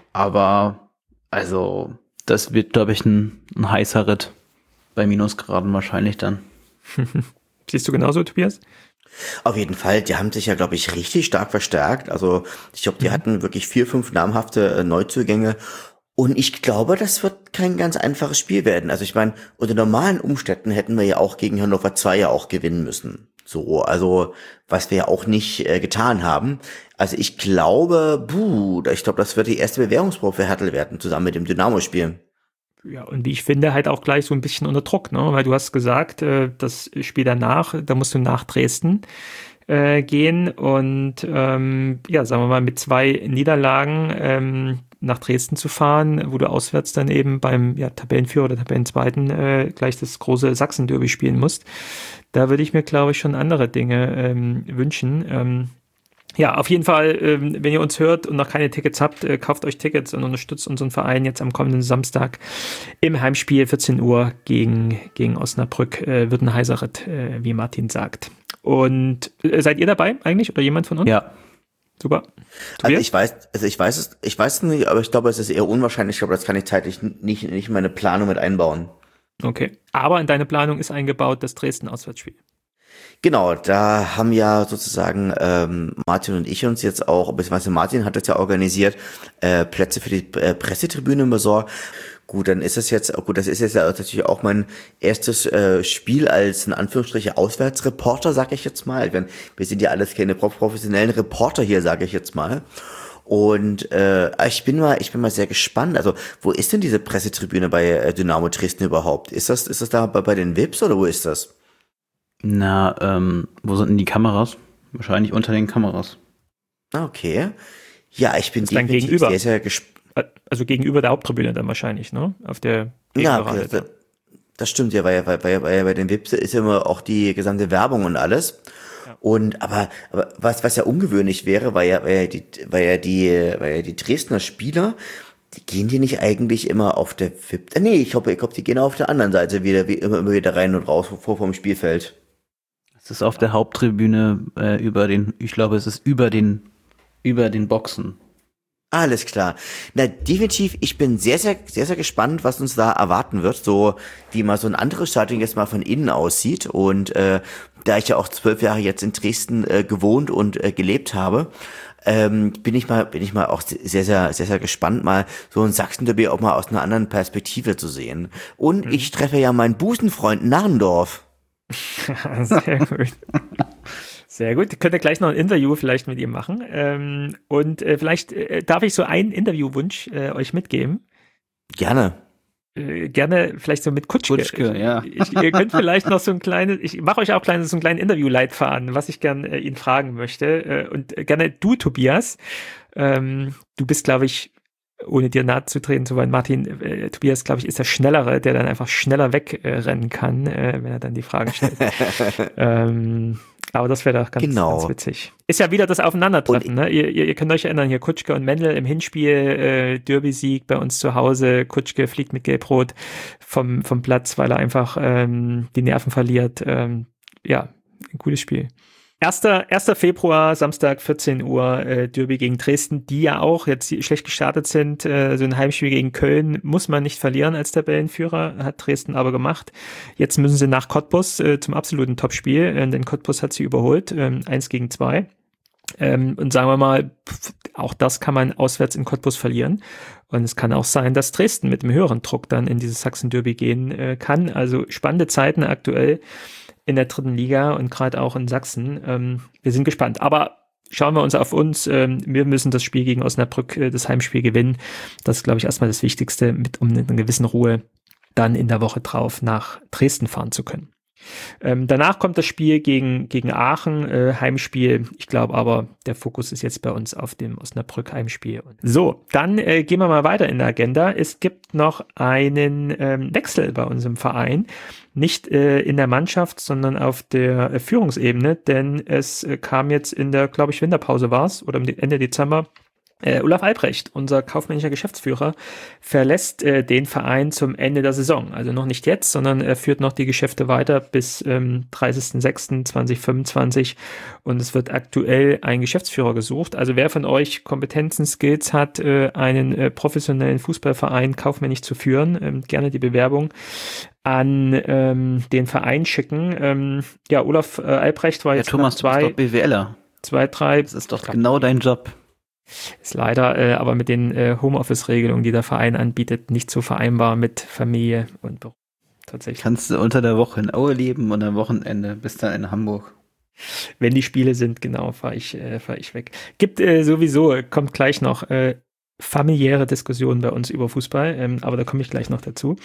Aber also das wird, glaube ich, ein, ein heißer Ritt bei Minusgraden wahrscheinlich dann. Siehst du genauso, Tobias? Auf jeden Fall, die haben sich ja, glaube ich, richtig stark verstärkt. Also ich glaube, die mhm. hatten wirklich vier, fünf namhafte äh, Neuzugänge. Und ich glaube, das wird kein ganz einfaches Spiel werden. Also ich meine, unter normalen Umständen hätten wir ja auch gegen Hannover zwei ja auch gewinnen müssen. So, also was wir ja auch nicht äh, getan haben. Also ich glaube, buh, ich glaube, das wird die erste Bewährungsprobe für Hertel werden, zusammen mit dem Dynamo-Spiel. Ja, und wie ich finde, halt auch gleich so ein bisschen unter Druck, ne? Weil du hast gesagt, äh, das Spiel danach, da musst du nach Dresden äh, gehen und ähm, ja, sagen wir mal, mit zwei Niederlagen ähm, nach Dresden zu fahren, wo du auswärts dann eben beim ja, Tabellenführer oder Tabellenzweiten äh, gleich das große Sachsen-Derby spielen musst. Da würde ich mir, glaube ich, schon andere Dinge ähm, wünschen. Ähm, ja, auf jeden Fall, ähm, wenn ihr uns hört und noch keine Tickets habt, äh, kauft euch Tickets und unterstützt unseren Verein jetzt am kommenden Samstag im Heimspiel vierzehn Uhr gegen, gegen Osnabrück. Äh, wird ein heißer Ritt, äh, wie Martin sagt. Und äh, seid ihr dabei eigentlich oder jemand von uns? Ja. Super. Also ich weiß, also ich weiß es, ich weiß es nicht, aber ich glaube, es ist eher unwahrscheinlich. Ich glaube, das kann ich zeitlich nicht, nicht in meine Planung mit einbauen. Okay. Aber in deine Planung ist eingebaut das Dresden-Auswärtsspiel. Genau, da haben ja sozusagen ähm, Martin und ich uns jetzt auch, beziehungsweise Martin hat das ja organisiert, äh, Plätze für die äh, Pressetribüne besorgt. Gut, dann ist es jetzt, gut, das ist jetzt ja natürlich auch mein erstes äh, Spiel als in Anführungsstriche Auswärtsreporter, sag ich jetzt mal. Wir, wir sind ja alles keine professionellen Reporter hier, sage ich jetzt mal. Und äh, ich bin mal, ich bin mal sehr gespannt. Also, wo ist denn diese Pressetribüne bei äh, Dynamo Dresden überhaupt? Ist das, ist das da bei, bei den V I Ps oder wo ist das? Na, ähm, wo sind denn die Kameras? Wahrscheinlich unter den Kameras. Okay. Ja, ich bin dann gegenüber. sehr, sehr gespannt. Also gegenüber der Haupttribüne dann wahrscheinlich, ne? Auf der Ja, okay, das, das stimmt ja, weil, weil, weil, weil bei den V I Ps ist ja immer auch die gesamte Werbung und alles. Ja. Und aber, aber was was ja ungewöhnlich wäre, weil ja weil ja die weil ja die weil ja die Dresdner Spieler, die gehen die nicht eigentlich immer auf der V I P? Nee, ich glaube, ich glaube, die gehen auf der anderen Seite wieder wie immer, immer wieder rein und raus vor vom Spielfeld. Es ist auf der Haupttribüne äh, über den, ich glaube, es ist über den über den Boxen. Alles klar. Na, definitiv, ich bin sehr, sehr, sehr, sehr gespannt, was uns da erwarten wird, so wie mal so ein anderes Stadion jetzt mal von innen aussieht. Und äh, da ich ja auch zwölf Jahre jetzt in Dresden äh, gewohnt und äh, gelebt habe, ähm, bin ich mal, bin ich mal auch sehr, sehr, sehr, sehr gespannt, mal so ein Sachsen-Derby auch mal aus einer anderen Perspektive zu sehen. Und mhm. ich treffe ja meinen Busenfreund Narrendorf. Sehr gut. Sehr gut. Könnt ihr gleich noch ein Interview vielleicht mit ihm machen. Ähm, und äh, vielleicht äh, darf ich so einen Interviewwunsch äh, euch mitgeben. Gerne. Äh, gerne vielleicht so mit Kutschke. Kutschke, ja. Ich, ihr könnt vielleicht noch so ein kleines, ich mache euch auch kleines, so einen kleinen Interviewleitfaden, was ich gerne äh, ihn fragen möchte. Äh, und äh, gerne du, Tobias. Ähm, du bist, glaube ich, ohne dir nahe zu treten zu wollen, Martin, äh, Tobias, glaube ich, ist der Schnellere, der dann einfach schneller wegrennen äh, kann, äh, wenn er dann die Fragen stellt. ähm, aber das wäre doch ganz, genau. ganz witzig. Ist ja wieder das Aufeinandertreffen, ne? Ihr, ihr, ihr könnt euch erinnern, hier Kutschke und Mendel im Hinspiel, äh, Derby-Sieg bei uns zu Hause. Kutschke fliegt mit Gelb-Rot vom, vom Platz, weil er einfach ähm, die Nerven verliert. Ähm, ja, ein gutes Spiel. erster Februar, Samstag, vierzehn Uhr, äh, Derby gegen Dresden, die ja auch jetzt schlecht gestartet sind. Äh, so ein Heimspiel gegen Köln muss man nicht verlieren als Tabellenführer, hat Dresden aber gemacht. Jetzt müssen sie nach Cottbus äh, zum absoluten Topspiel, äh, denn Cottbus hat sie überholt, äh, eins gegen zwei. Ähm, und sagen wir mal, auch das kann man auswärts in Cottbus verlieren. Und es kann auch sein, dass Dresden mit einem höheren Druck dann in dieses Sachsen-Derby gehen äh, kann. Also spannende Zeiten aktuell in der dritten Liga und gerade auch in Sachsen. Ähm, wir sind gespannt. Aber schauen wir uns auf uns. Ähm, wir müssen das Spiel gegen Osnabrück, äh, das Heimspiel, gewinnen. Das ist, glaube ich, erstmal das Wichtigste, mit um in einer gewissen Ruhe dann in der Woche drauf nach Dresden fahren zu können. Ähm, danach kommt das Spiel gegen, gegen Aachen, äh, Heimspiel. Ich glaube aber, der Fokus ist jetzt bei uns auf dem Osnabrück-Heimspiel. So, dann äh, gehen wir mal weiter in der Agenda. Es gibt noch einen ähm, Wechsel bei uns im Verein. Nicht äh, in der Mannschaft, sondern auf der äh, Führungsebene, denn es äh, kam jetzt in der, glaube ich, Winterpause war es, oder Ende Dezember, Äh, Olaf Albrecht, unser kaufmännischer Geschäftsführer, verlässt äh, den Verein zum Ende der Saison. Also noch nicht jetzt, sondern er führt noch die Geschäfte weiter bis ähm, dreißigsten sechsten zweitausendfünfundzwanzig und es wird aktuell ein Geschäftsführer gesucht. Also wer von euch Kompetenzen, Skills hat, äh, einen äh, professionellen Fußballverein kaufmännisch zu führen, ähm, gerne die Bewerbung an ähm, den Verein schicken. Ähm, ja, Olaf äh, Albrecht war ja, jetzt Thomas, zwei, du bist doch BWLer. Zwei, drei. Das ist doch genau dein Job. Ist leider äh, aber mit den äh, Homeoffice-Regelungen, die der Verein anbietet, nicht so vereinbar mit Familie und Beruf. Tatsächlich. Kannst du unter der Woche in Aue leben und am Wochenende bist dann in Hamburg. Wenn die Spiele sind, genau, fahre ich, äh, fahr ich weg. Gibt äh, sowieso, kommt gleich noch äh, familiäre Diskussionen bei uns über Fußball, ähm, aber da komme ich gleich noch dazu.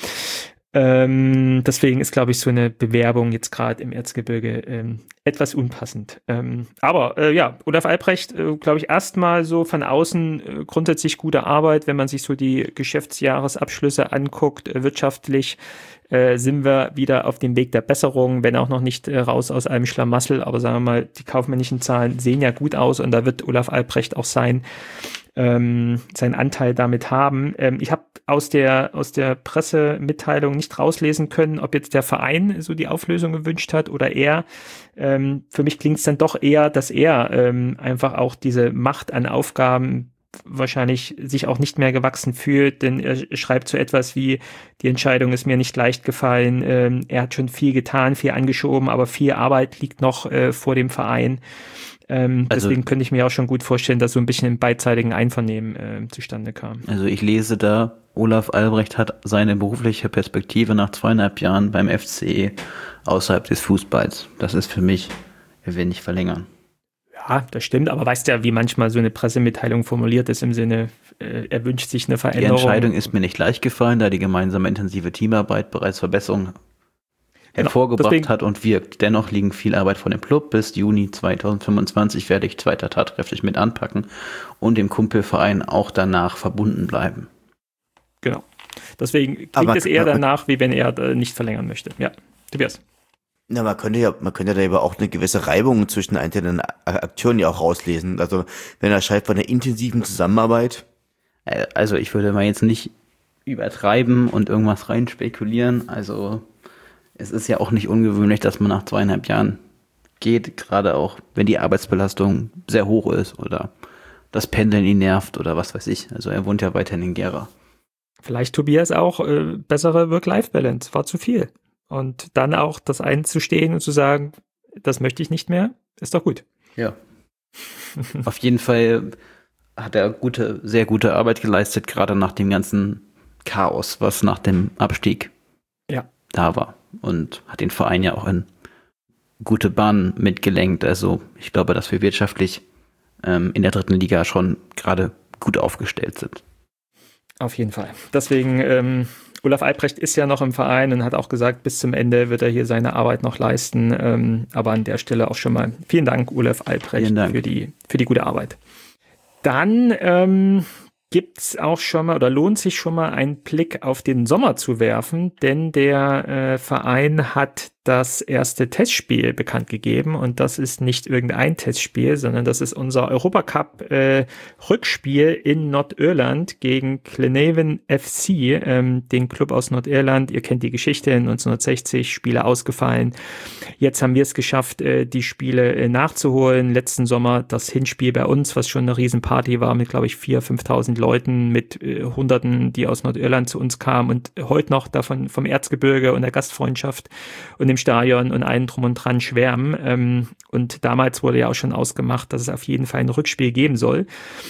Ähm, deswegen ist, glaube ich, so eine Bewerbung jetzt gerade im Erzgebirge ähm, etwas unpassend. Ähm, aber äh, ja, Olaf Albrecht, äh, glaube ich, erstmal so von außen äh, grundsätzlich gute Arbeit, wenn man sich so die Geschäftsjahresabschlüsse anguckt, äh, wirtschaftlich äh, sind wir wieder auf dem Weg der Besserung, wenn auch noch nicht äh, raus aus einem Schlamassel, aber sagen wir mal, die kaufmännischen Zahlen sehen ja gut aus und da wird Olaf Albrecht auch sein ähm, seinen Anteil damit haben. Ähm, ich habe aus der aus der Pressemitteilung nicht rauslesen können, ob jetzt der Verein so die Auflösung gewünscht hat oder er. Ähm, für mich klingt es dann doch eher, dass er ähm, einfach auch diese Macht an Aufgaben wahrscheinlich sich auch nicht mehr gewachsen fühlt, denn er schreibt so etwas wie, die Entscheidung ist mir nicht leicht gefallen, ähm, er hat schon viel getan, viel angeschoben, aber viel Arbeit liegt noch äh, vor dem Verein. Ähm, also, deswegen könnte ich mir auch schon gut vorstellen, dass so ein bisschen im beidseitigen Einvernehmen äh, zustande kam. Also ich lese da, Olaf Albrecht hat seine berufliche Perspektive nach zweieinhalb Jahren beim F C außerhalb des Fußballs. Das ist für mich, er will nicht verlängern. Ja, das stimmt, aber weißt ja, wie manchmal so eine Pressemitteilung formuliert ist im Sinne, äh, er wünscht sich eine Veränderung. Die Entscheidung ist mir nicht leicht gefallen, da die gemeinsame intensive Teamarbeit bereits Verbesserungen hervorgebracht genau, hat und wirkt. Dennoch liegen viel Arbeit vor dem Club. Bis Juni zweitausendfünfundzwanzig werde ich zweiter tatkräftig mit anpacken und dem Kumpelverein auch danach verbunden bleiben. Genau. Deswegen klingt aber, es eher danach, wie wenn er äh, nicht verlängern möchte. Ja, Tobias. Na, man könnte ja, man könnte da aber auch eine gewisse Reibung zwischen einzelnen Akteuren ja auch rauslesen. Also, wenn er schreibt von einer intensiven Zusammenarbeit. Also, ich würde mal jetzt nicht übertreiben und irgendwas rein spekulieren. Also, es ist ja auch nicht ungewöhnlich, dass man nach zweieinhalb Jahren geht, gerade auch, wenn die Arbeitsbelastung sehr hoch ist oder das Pendeln ihn nervt oder was weiß ich. Also, er wohnt ja weiterhin in Gera. Vielleicht, Tobias, auch äh, bessere Work-Life-Balance, war zu viel. Und dann auch das einzustehen und zu sagen, das möchte ich nicht mehr, ist doch gut. Ja. Auf jeden Fall hat er gute, sehr gute Arbeit geleistet, gerade nach dem ganzen Chaos, was nach dem Abstieg ja. da war. Und hat den Verein ja auch in gute Bahnen mitgelenkt. Also ich glaube, dass wir wirtschaftlich ähm, in der dritten Liga schon gerade gut aufgestellt sind. Auf jeden Fall. Deswegen, ähm, Olaf Albrecht ist ja noch im Verein und hat auch gesagt, bis zum Ende wird er hier seine Arbeit noch leisten. Ähm, aber an der Stelle auch schon mal vielen Dank, Olaf Albrecht, Dank. für die für die gute Arbeit. Dann ähm, gibt's auch schon mal oder lohnt sich schon mal einen Blick auf den Sommer zu werfen, denn der äh, Verein hat das erste Testspiel bekannt gegeben und das ist nicht irgendein Testspiel, sondern das ist unser Europacup äh, Rückspiel in Nordirland gegen Glenavon F C, ähm, den Club aus Nordirland. Ihr kennt die Geschichte, neunzehnhundertsechzig Spiele ausgefallen. Jetzt haben wir es geschafft, äh, die Spiele äh, nachzuholen. Letzten Sommer das Hinspiel bei uns, was schon eine Riesenparty war mit, glaube ich, viertausend, fünftausend Leuten, mit äh, Hunderten, die aus Nordirland zu uns kamen und heute noch davon vom Erzgebirge und der Gastfreundschaft und dem Stadion und allen drum und dran schwärmen. Ähm, und damals wurde ja auch schon ausgemacht, dass es auf jeden Fall ein Rückspiel geben soll.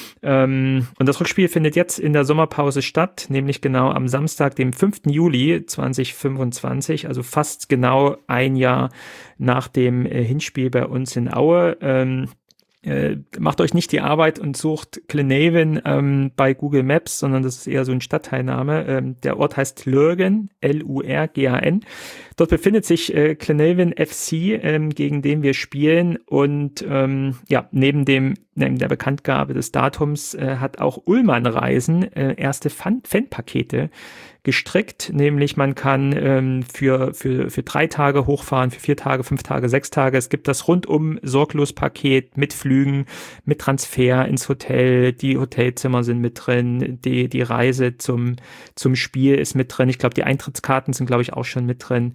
Ähm, und das Rückspiel findet jetzt in der Sommerpause statt, nämlich genau am Samstag, dem fünften Juli zweitausendfünfundzwanzig, also fast genau ein Jahr nach dem äh, Hinspiel bei uns in Aue. Ähm, Äh, macht euch nicht die Arbeit und sucht Glenavon ähm, bei Google Maps, sondern das ist eher so ein Stadtteilname. Ähm, der Ort heißt Lurgan, L U R G A N. Dort befindet sich äh, Glenavon F C, ähm, gegen den wir spielen. Und ähm, ja, neben dem neben der Bekanntgabe des Datums äh, hat auch Ullmann Reisen äh, erste Fan- Fanpakete gestrickt, nämlich man kann ähm, für, für, für drei Tage hochfahren, für vier Tage, fünf Tage, sechs Tage. Es gibt das rundum sorglos Paket mit Flügen, mit Transfer ins Hotel, die Hotelzimmer sind mit drin, die, die Reise zum, zum Spiel ist mit drin. Ich glaube, die Eintrittskarten sind, glaube ich, auch schon mit drin.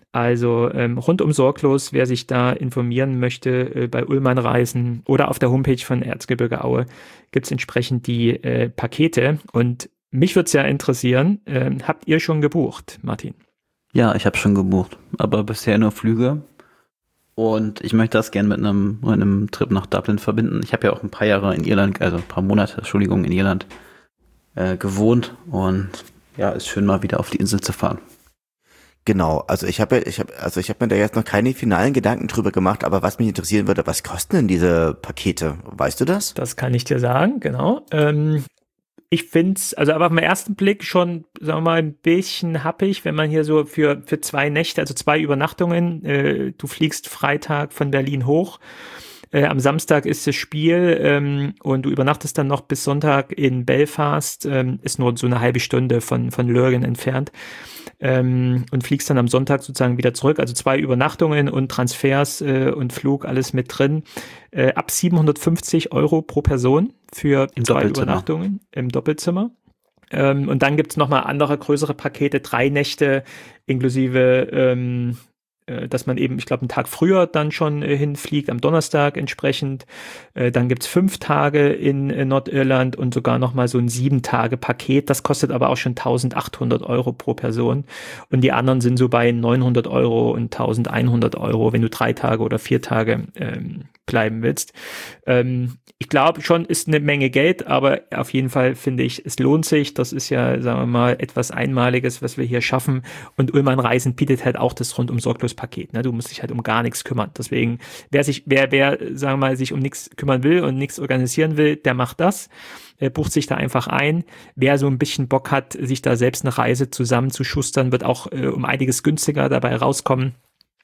Also ähm, rundum sorglos, wer sich da informieren möchte, äh, bei Ullmann Reisen oder auf der Homepage von Erzgebirge Aue gibt es entsprechend die äh, Pakete. Und mich würde es ja interessieren, äh, habt ihr schon gebucht, Martin? Ja, ich habe schon gebucht, aber bisher nur Flüge. Und ich möchte das gerne mit einem, mit einem Trip nach Dublin verbinden. Ich habe ja auch ein paar Jahre in Irland, also ein paar Monate, Entschuldigung, in Irland äh, gewohnt. Und ja, ist schön mal wieder auf die Insel zu fahren. Genau, also ich habe ich habe also ich habe mir da jetzt noch keine finalen Gedanken drüber gemacht, aber was mich interessieren würde, was kosten denn diese Pakete? Weißt du das? Das kann ich dir sagen, genau. Ähm, ich finde es, also aber auf den ersten Blick schon, sagen wir mal, ein bisschen happig, wenn man hier so für für zwei Nächte, also zwei Übernachtungen, äh, du fliegst Freitag von Berlin hoch, äh, am Samstag ist das Spiel ähm, und du übernachtest dann noch bis Sonntag in Belfast, ähm, ist nur so eine halbe Stunde von von Lurgan entfernt. Ähm, und fliegst dann am Sonntag sozusagen wieder zurück. Also zwei Übernachtungen und Transfers äh, und Flug, alles mit drin. Äh, ab siebenhundertfünfzig Euro pro Person für Im zwei Doppelzimmer. Übernachtungen im Doppelzimmer. Ähm, und dann gibt's nochmal andere größere Pakete, drei Nächte inklusive, ähm, äh, dass man eben, ich glaube, einen Tag früher dann schon äh, hinfliegt, am Donnerstag entsprechend. Äh, dann gibt's fünf Tage in äh, Nordirland und sogar nochmal so ein sieben Tage Paket. Das kostet aber auch schon eintausendachthundert Euro pro Person. Und die anderen sind so bei neunhundert Euro und eintausendeinhundert Euro, wenn du drei Tage oder vier Tage ähm, bleiben willst. Ähm, ich glaube schon, ist eine Menge Geld, aber auf jeden Fall finde ich, es lohnt sich. Das ist ja, sagen wir mal, etwas Einmaliges, was wir hier schaffen. Und Ullmann Reisen bietet halt auch das rundum sorglos Paket. Ne? Du musst dich halt um gar nichts kümmern. Deswegen, wer sich, wer, wer, sagen wir mal, sich um nichts kümmern will und nichts organisieren will, der macht das. Er bucht sich da einfach ein. Wer so ein bisschen Bock hat, sich da selbst eine Reise zusammenzuschustern, wird auch äh, um einiges günstiger dabei rauskommen.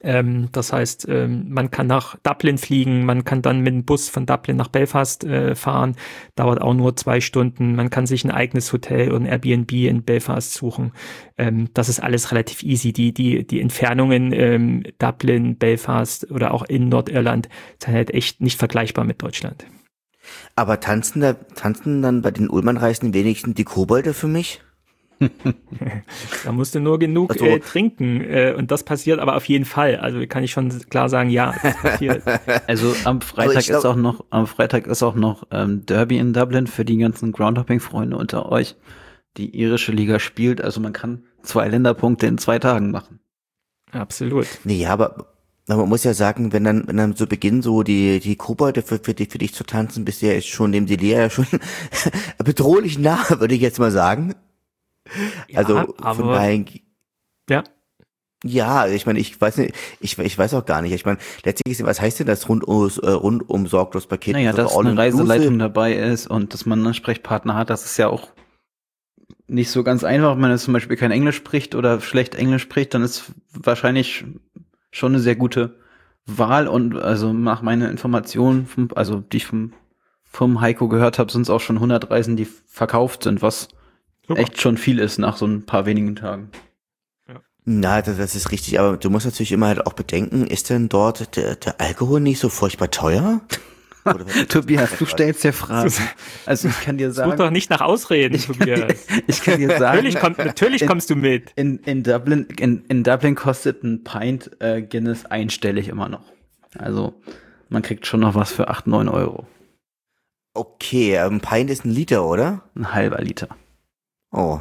Ähm, das heißt, ähm, man kann nach Dublin fliegen, man kann dann mit dem Bus von Dublin nach Belfast äh, fahren, dauert auch nur zwei Stunden. Man kann sich ein eigenes Hotel oder ein Airbnb in Belfast suchen. Ähm, das ist alles relativ easy. Die die die Entfernungen ähm, Dublin, Belfast oder auch in Nordirland sind halt echt nicht vergleichbar mit Deutschland. Aber tanzen da tanzen dann bei den Ullmann-Reisen wenigstens die Kobolde für mich? Da musst du nur genug also, äh, trinken äh, und das passiert aber auf jeden Fall. Also kann ich schon klar sagen, ja. Also am Freitag glaub, ist auch noch am Freitag ist auch noch ähm, Derby in Dublin für die ganzen Groundhopping-Freunde unter euch. Die irische Liga spielt, also man kann zwei Länderpunkte in zwei Tagen machen. Absolut. Nee, aber man muss ja sagen, wenn dann, wenn dann zu Beginn so die, die Kobolde für, für, die, für dich zu tanzen, bist du ja schon dem Delir ja schon bedrohlich nah, würde ich jetzt mal sagen. Ja, also aber, von daher, ja. Ja, ich meine, ich weiß nicht, ich, ich weiß auch gar nicht. Ich meine, letztlich ist, was heißt denn das rund ums, äh, rundum sorglos Paket? Naja, das dass eine Reiseleitung dabei ist und dass man einen Sprechpartner hat, das ist ja auch nicht so ganz einfach. Wenn man jetzt zum Beispiel kein Englisch spricht oder schlecht Englisch spricht, dann ist wahrscheinlich schon eine sehr gute Wahl und also nach meiner Information, vom, also die ich vom, vom Heiko gehört habe, sind es auch schon hundert Reisen, die verkauft sind, was Super. Echt schon viel ist nach so ein paar wenigen Tagen. Ja. Na, das, das ist richtig, aber du musst natürlich immer halt auch bedenken, ist denn dort der, der Alkohol nicht so furchtbar teuer? Tobias, du stellst ja Fragen. Also ich kann dir sagen... Such doch nicht nach Ausreden, ich Tobias. Kann dir, ich kann dir sagen... natürlich komm, natürlich in, kommst du mit. In, in, Dublin, in, in Dublin kostet ein Pint äh, Guinness einstellig immer noch. Also man kriegt schon noch was für acht, neun Euro. Okay, ein Pint ist ein Liter, oder? Ein halber Liter. Oh.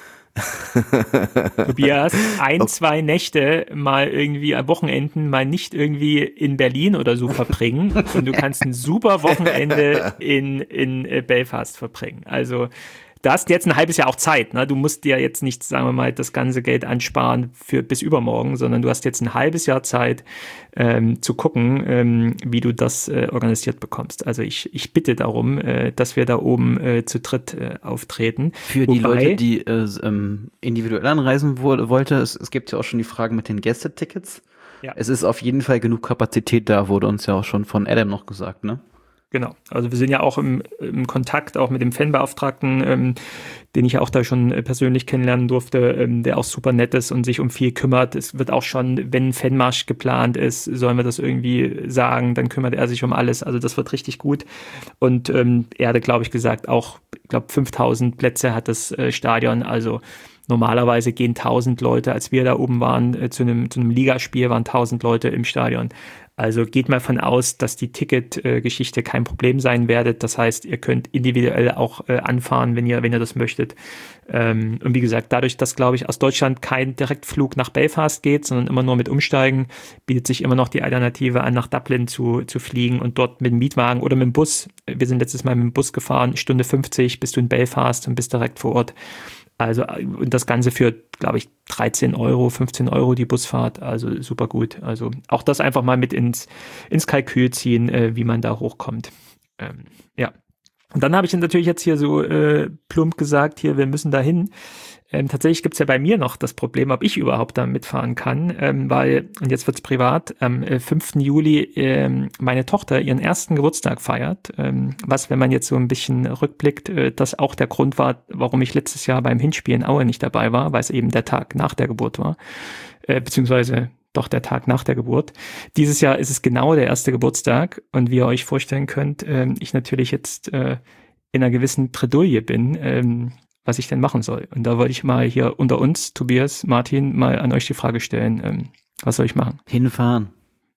Tobias, ein, okay. zwei Nächte mal irgendwie am Wochenenden mal nicht irgendwie in Berlin oder so verbringen und du kannst ein super Wochenende in, in Belfast verbringen. Also da hast du jetzt ein halbes Jahr auch Zeit, ne? Du musst dir jetzt nicht, sagen wir mal, das ganze Geld ansparen für bis übermorgen, sondern du hast jetzt ein halbes Jahr Zeit ähm, zu gucken, ähm, wie du das äh, organisiert bekommst. Also ich, ich bitte darum, äh, dass wir da oben äh, zu dritt äh, auftreten. Für die Wobei, Leute, die äh, ähm, individuell anreisen wo- wollte, es, es gibt ja auch schon die Fragen mit den Gästetickets. Ja. Es ist auf jeden Fall genug Kapazität da, wurde uns ja auch schon von Adam noch gesagt, ne? Genau, also wir sind ja auch im, im Kontakt auch mit dem Fanbeauftragten, ähm, den ich auch da schon äh, persönlich kennenlernen durfte, ähm, der auch super nett ist und sich um viel kümmert. Es wird auch schon, wenn ein Fanmarsch geplant ist, sollen wir das irgendwie sagen, dann kümmert er sich um alles. Also das wird richtig gut. Und ähm, er hatte, glaube ich, gesagt, auch, ich glaube, fünftausend Plätze hat das äh, Stadion, also normalerweise gehen tausend Leute, als wir da oben waren, äh, zu einem zu einem Ligaspiel waren tausend Leute im Stadion. Also geht mal von aus, dass die Ticketgeschichte äh, kein Problem sein werdet. Das heißt, ihr könnt individuell auch äh, anfahren, wenn ihr wenn ihr das möchtet. Ähm, und wie gesagt, dadurch, dass, glaube ich, aus Deutschland kein Direktflug nach Belfast geht, sondern immer nur mit Umsteigen, bietet sich immer noch die Alternative an, nach Dublin zu zu fliegen und dort mit dem Mietwagen oder mit dem Bus. Wir sind letztes Mal mit dem Bus gefahren, Stunde fünfzig bist du in Belfast und bist direkt vor Ort. Also, und das Ganze für, glaube ich, dreizehn Euro, fünfzehn Euro die Busfahrt, also super gut. Also auch das einfach mal mit ins, ins Kalkül ziehen, äh, wie man da hochkommt. Ähm, ja. Und dann habe ich natürlich jetzt hier so äh, plump gesagt, hier, wir müssen da hin. Ähm, tatsächlich gibt's ja bei mir noch das Problem, ob ich überhaupt da mitfahren kann, ähm, weil, und jetzt wird's privat, am äh, fünften Juli ähm, meine Tochter ihren ersten Geburtstag feiert, ähm, was, wenn man jetzt so ein bisschen rückblickt, äh, das auch der Grund war, warum ich letztes Jahr beim Hinspiel in Aue nicht dabei war, weil es eben der Tag nach der Geburt war, äh, beziehungsweise doch der Tag nach der Geburt. Dieses Jahr ist es genau der erste Geburtstag und wie ihr euch vorstellen könnt, äh, ich natürlich jetzt äh, in einer gewissen Bredouille bin, ähm, was ich denn machen soll. Und da wollte ich mal hier unter uns, Tobias, Martin, mal an euch die Frage stellen, ähm, was soll ich machen? Hinfahren.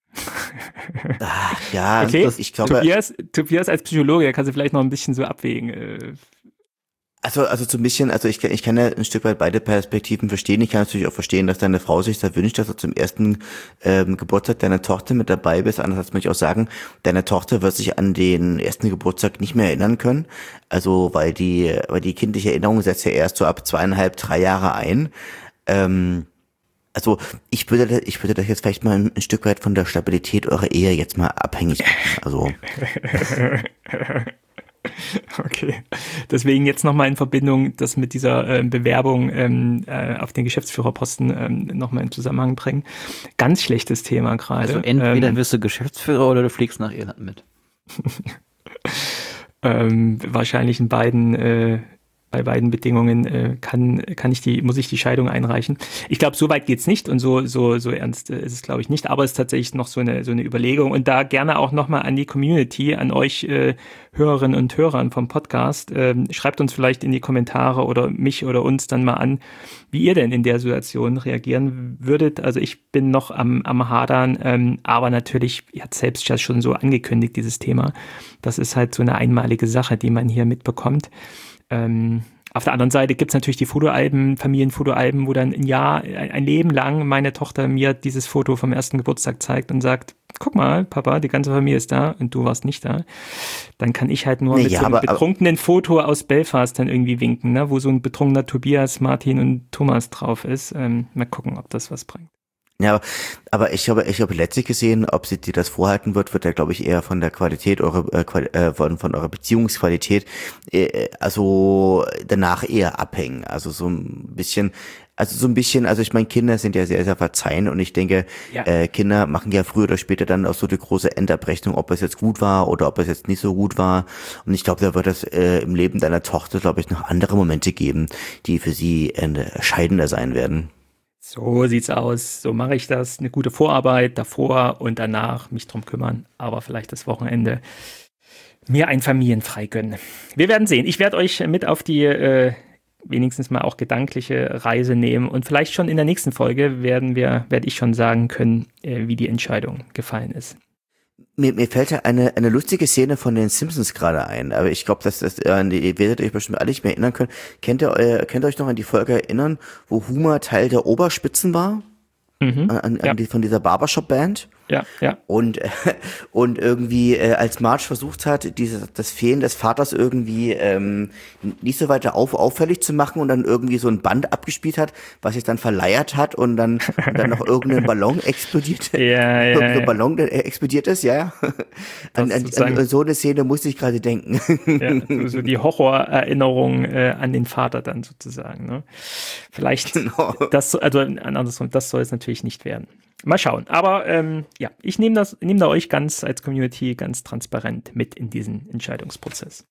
Ach, ja, okay. das, ich glaube... Tobias, Tobias als Psychologe, der kann sie vielleicht noch ein bisschen so abwägen. Äh, Also, also so ein bisschen, also ich, ich kann ja ein Stück weit beide Perspektiven verstehen. Ich kann natürlich auch verstehen, dass deine Frau sich da wünscht, dass du zum ersten ähm, Geburtstag deiner Tochter mit dabei bist. Andererseits möchte ich auch sagen, deine Tochter wird sich an den ersten Geburtstag nicht mehr erinnern können. Also, weil die, weil die kindliche Erinnerung setzt ja erst so ab zweieinhalb, drei Jahre ein. Ähm, also, ich würde, ich würde das jetzt vielleicht mal ein, ein Stück weit von der Stabilität eurer Ehe jetzt mal abhängig machen. Also. Okay. Deswegen jetzt nochmal in Verbindung, das mit dieser äh, Bewerbung ähm, äh, auf den Geschäftsführerposten ähm, nochmal in Zusammenhang bringen. Ganz schlechtes Thema gerade. Also entweder ähm, wirst du Geschäftsführer oder du fliegst nach Irland mit. ähm, wahrscheinlich in beiden äh, bei beiden Bedingungen äh, kann kann ich die muss ich die Scheidung einreichen. Ich glaube, so weit geht's nicht und so so so ernst äh, ist es, glaube ich, nicht. Aber es ist tatsächlich noch so eine so eine Überlegung und da gerne auch noch mal an die Community, an euch äh, Hörerinnen und Hörern vom Podcast. Ähm, schreibt uns vielleicht in die Kommentare oder mich oder uns dann mal an, wie ihr denn in der Situation reagieren würdet. Also ich bin noch am am Hadern, ähm, aber natürlich, ihr habt selbst ja schon so angekündigt, dieses Thema. Das ist halt so eine einmalige Sache, die man hier mitbekommt. Ähm, auf der anderen Seite gibt's natürlich die Fotoalben, Familienfotoalben, wo dann ein Jahr, ein Leben lang meine Tochter mir dieses Foto vom ersten Geburtstag zeigt und sagt, guck mal, Papa, die ganze Familie ist da und du warst nicht da. Dann kann ich halt nur Nee, mit ja, so einem aber- betrunkenen Foto aus Belfast dann irgendwie winken, ne, wo so ein betrunkener Tobias, Martin und Thomas drauf ist. Ähm, mal gucken, ob das was bringt. Ja, aber, aber ich habe, ich habe letztlich gesehen, ob sie dir das vorhalten wird, wird ja, glaube ich, eher von der Qualität eurer, äh, Quali- äh, von, von eurer Beziehungsqualität, äh, also danach eher abhängen. Also so ein bisschen, also so ein bisschen, also ich meine, Kinder sind ja sehr, sehr verzeihend und ich denke, Ja. äh, Kinder machen ja früher oder später dann auch so die große Endabrechnung, ob es jetzt gut war oder ob es jetzt nicht so gut war. Und ich glaube, da wird es äh, im Leben deiner Tochter, glaube ich, noch andere Momente geben, die für sie äh, entscheidender sein werden. So sieht's aus, so mache ich das. Eine gute Vorarbeit davor und danach mich drum kümmern, aber vielleicht das Wochenende mir ein Familienfrei gönnen. Wir werden sehen. Ich werde euch mit auf die äh, wenigstens mal auch gedankliche Reise nehmen und vielleicht schon in der nächsten Folge werden wir, werde ich schon sagen können, äh, wie die Entscheidung gefallen ist. Mir, mir fällt ja eine, eine lustige Szene von den Simpsons gerade ein, aber ich glaube, dass das, äh, ihr werdet euch bestimmt alle nicht mehr erinnern können. Kennt ihr, äh, könnt ihr euch noch an die Folge erinnern, wo Homer Teil der Oberspitzen war? Mhm. An, an Ja. die, von dieser Barbershop-Band? Ja, ja. Und, äh, und irgendwie, äh, als Marge versucht hat, diese, das Fehlen des Vaters irgendwie ähm, nicht so weiter auf, auffällig zu machen und dann irgendwie so ein Band abgespielt hat, was sich dann verleiert hat und dann, und dann noch irgendein Ballon explodiert. Ja, ja, Irgendein ja. Ballon, der äh, explodiert ist, ja, ja. An, an, sozusagen- an so eine Szene musste ich gerade denken. Ja, so, so die Horrorerinnerung äh, an den Vater dann sozusagen. Ne? Vielleicht Genau. das, also andersrum, das soll es natürlich nicht werden. Mal schauen. Aber ähm, ja, ich nehme das, nehme da euch ganz als Community ganz transparent mit in diesen Entscheidungsprozess.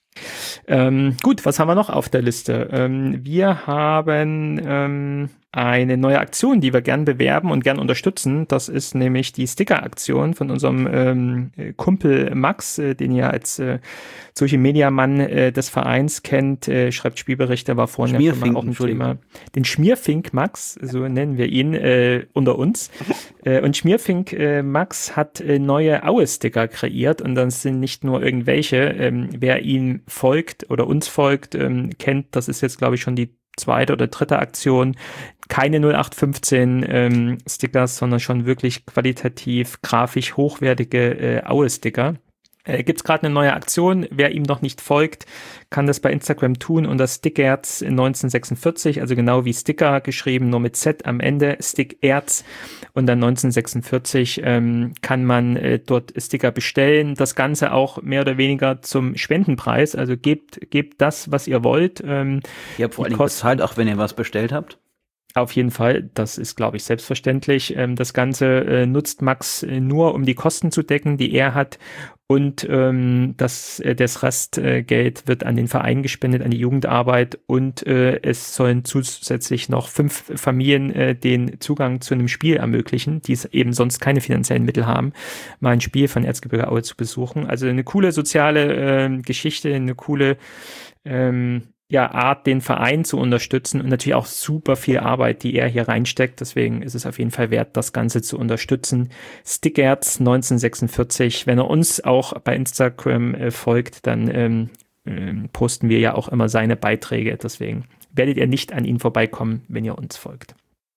Ähm, gut, was haben wir noch auf der Liste? Ähm, wir haben ähm, eine neue Aktion, die wir gern bewerben und gern unterstützen. Das ist nämlich die Sticker-Aktion von unserem ähm, Kumpel Max, äh, den ihr als äh, Social-Media-Mann äh, des Vereins kennt, äh, schreibt Spielberichte, war vorhin ja schon Schmierfink, mal auch ein Entschuldigung. Thema. Den Schmierfink Max, so nennen wir ihn äh, unter uns. Äh, und Schmierfink äh, Max hat äh, neue Aue-Sticker kreiert und das sind nicht nur irgendwelche. Ähm, wer ihm folgt oder uns folgt, ähm, kennt, das ist jetzt glaube ich schon die zweite oder dritte Aktion. Keine null acht fünfzehn ähm, Stickers, sondern schon wirklich qualitativ, grafisch hochwertige äh, Aue-Sticker. Äh, gibt's gerade eine neue Aktion. Wer ihm noch nicht folgt, kann das bei Instagram tun unter Stickerz neunzehnhundertsechsundvierzig, also genau wie Sticker geschrieben, nur mit Z am Ende, Stickerz und dann neunzehnhundertsechsundvierzig ähm, kann man äh, dort Sticker bestellen. Das Ganze auch mehr oder weniger zum Spendenpreis, also gebt, gebt das, was ihr wollt. Ähm, Ihr habt vor Die allem Kosten- bezahlt, auch wenn ihr was bestellt habt. Auf jeden Fall, das ist, glaube ich, selbstverständlich. Ähm, das Ganze äh, nutzt Max äh, nur, um die Kosten zu decken, die er hat. Und ähm, das, äh, das Restgeld äh, wird an den Verein gespendet, an die Jugendarbeit. Und äh, es sollen zusätzlich noch fünf Familien äh, den Zugang zu einem Spiel ermöglichen, die es eben sonst keine finanziellen Mittel haben, mal ein Spiel von Erzgebirge Aue zu besuchen. Also eine coole soziale äh, Geschichte, eine coole ähm, ja, Art, den Verein zu unterstützen und natürlich auch super viel Arbeit, die er hier reinsteckt. Deswegen ist es auf jeden Fall wert, das Ganze zu unterstützen. Stickerz neunzehnhundertsechsundvierzig. Wenn er uns auch bei Instagram äh, folgt, dann ähm, ähm, posten wir ja auch immer seine Beiträge. Deswegen werdet ihr nicht an ihn vorbeikommen, wenn ihr uns folgt.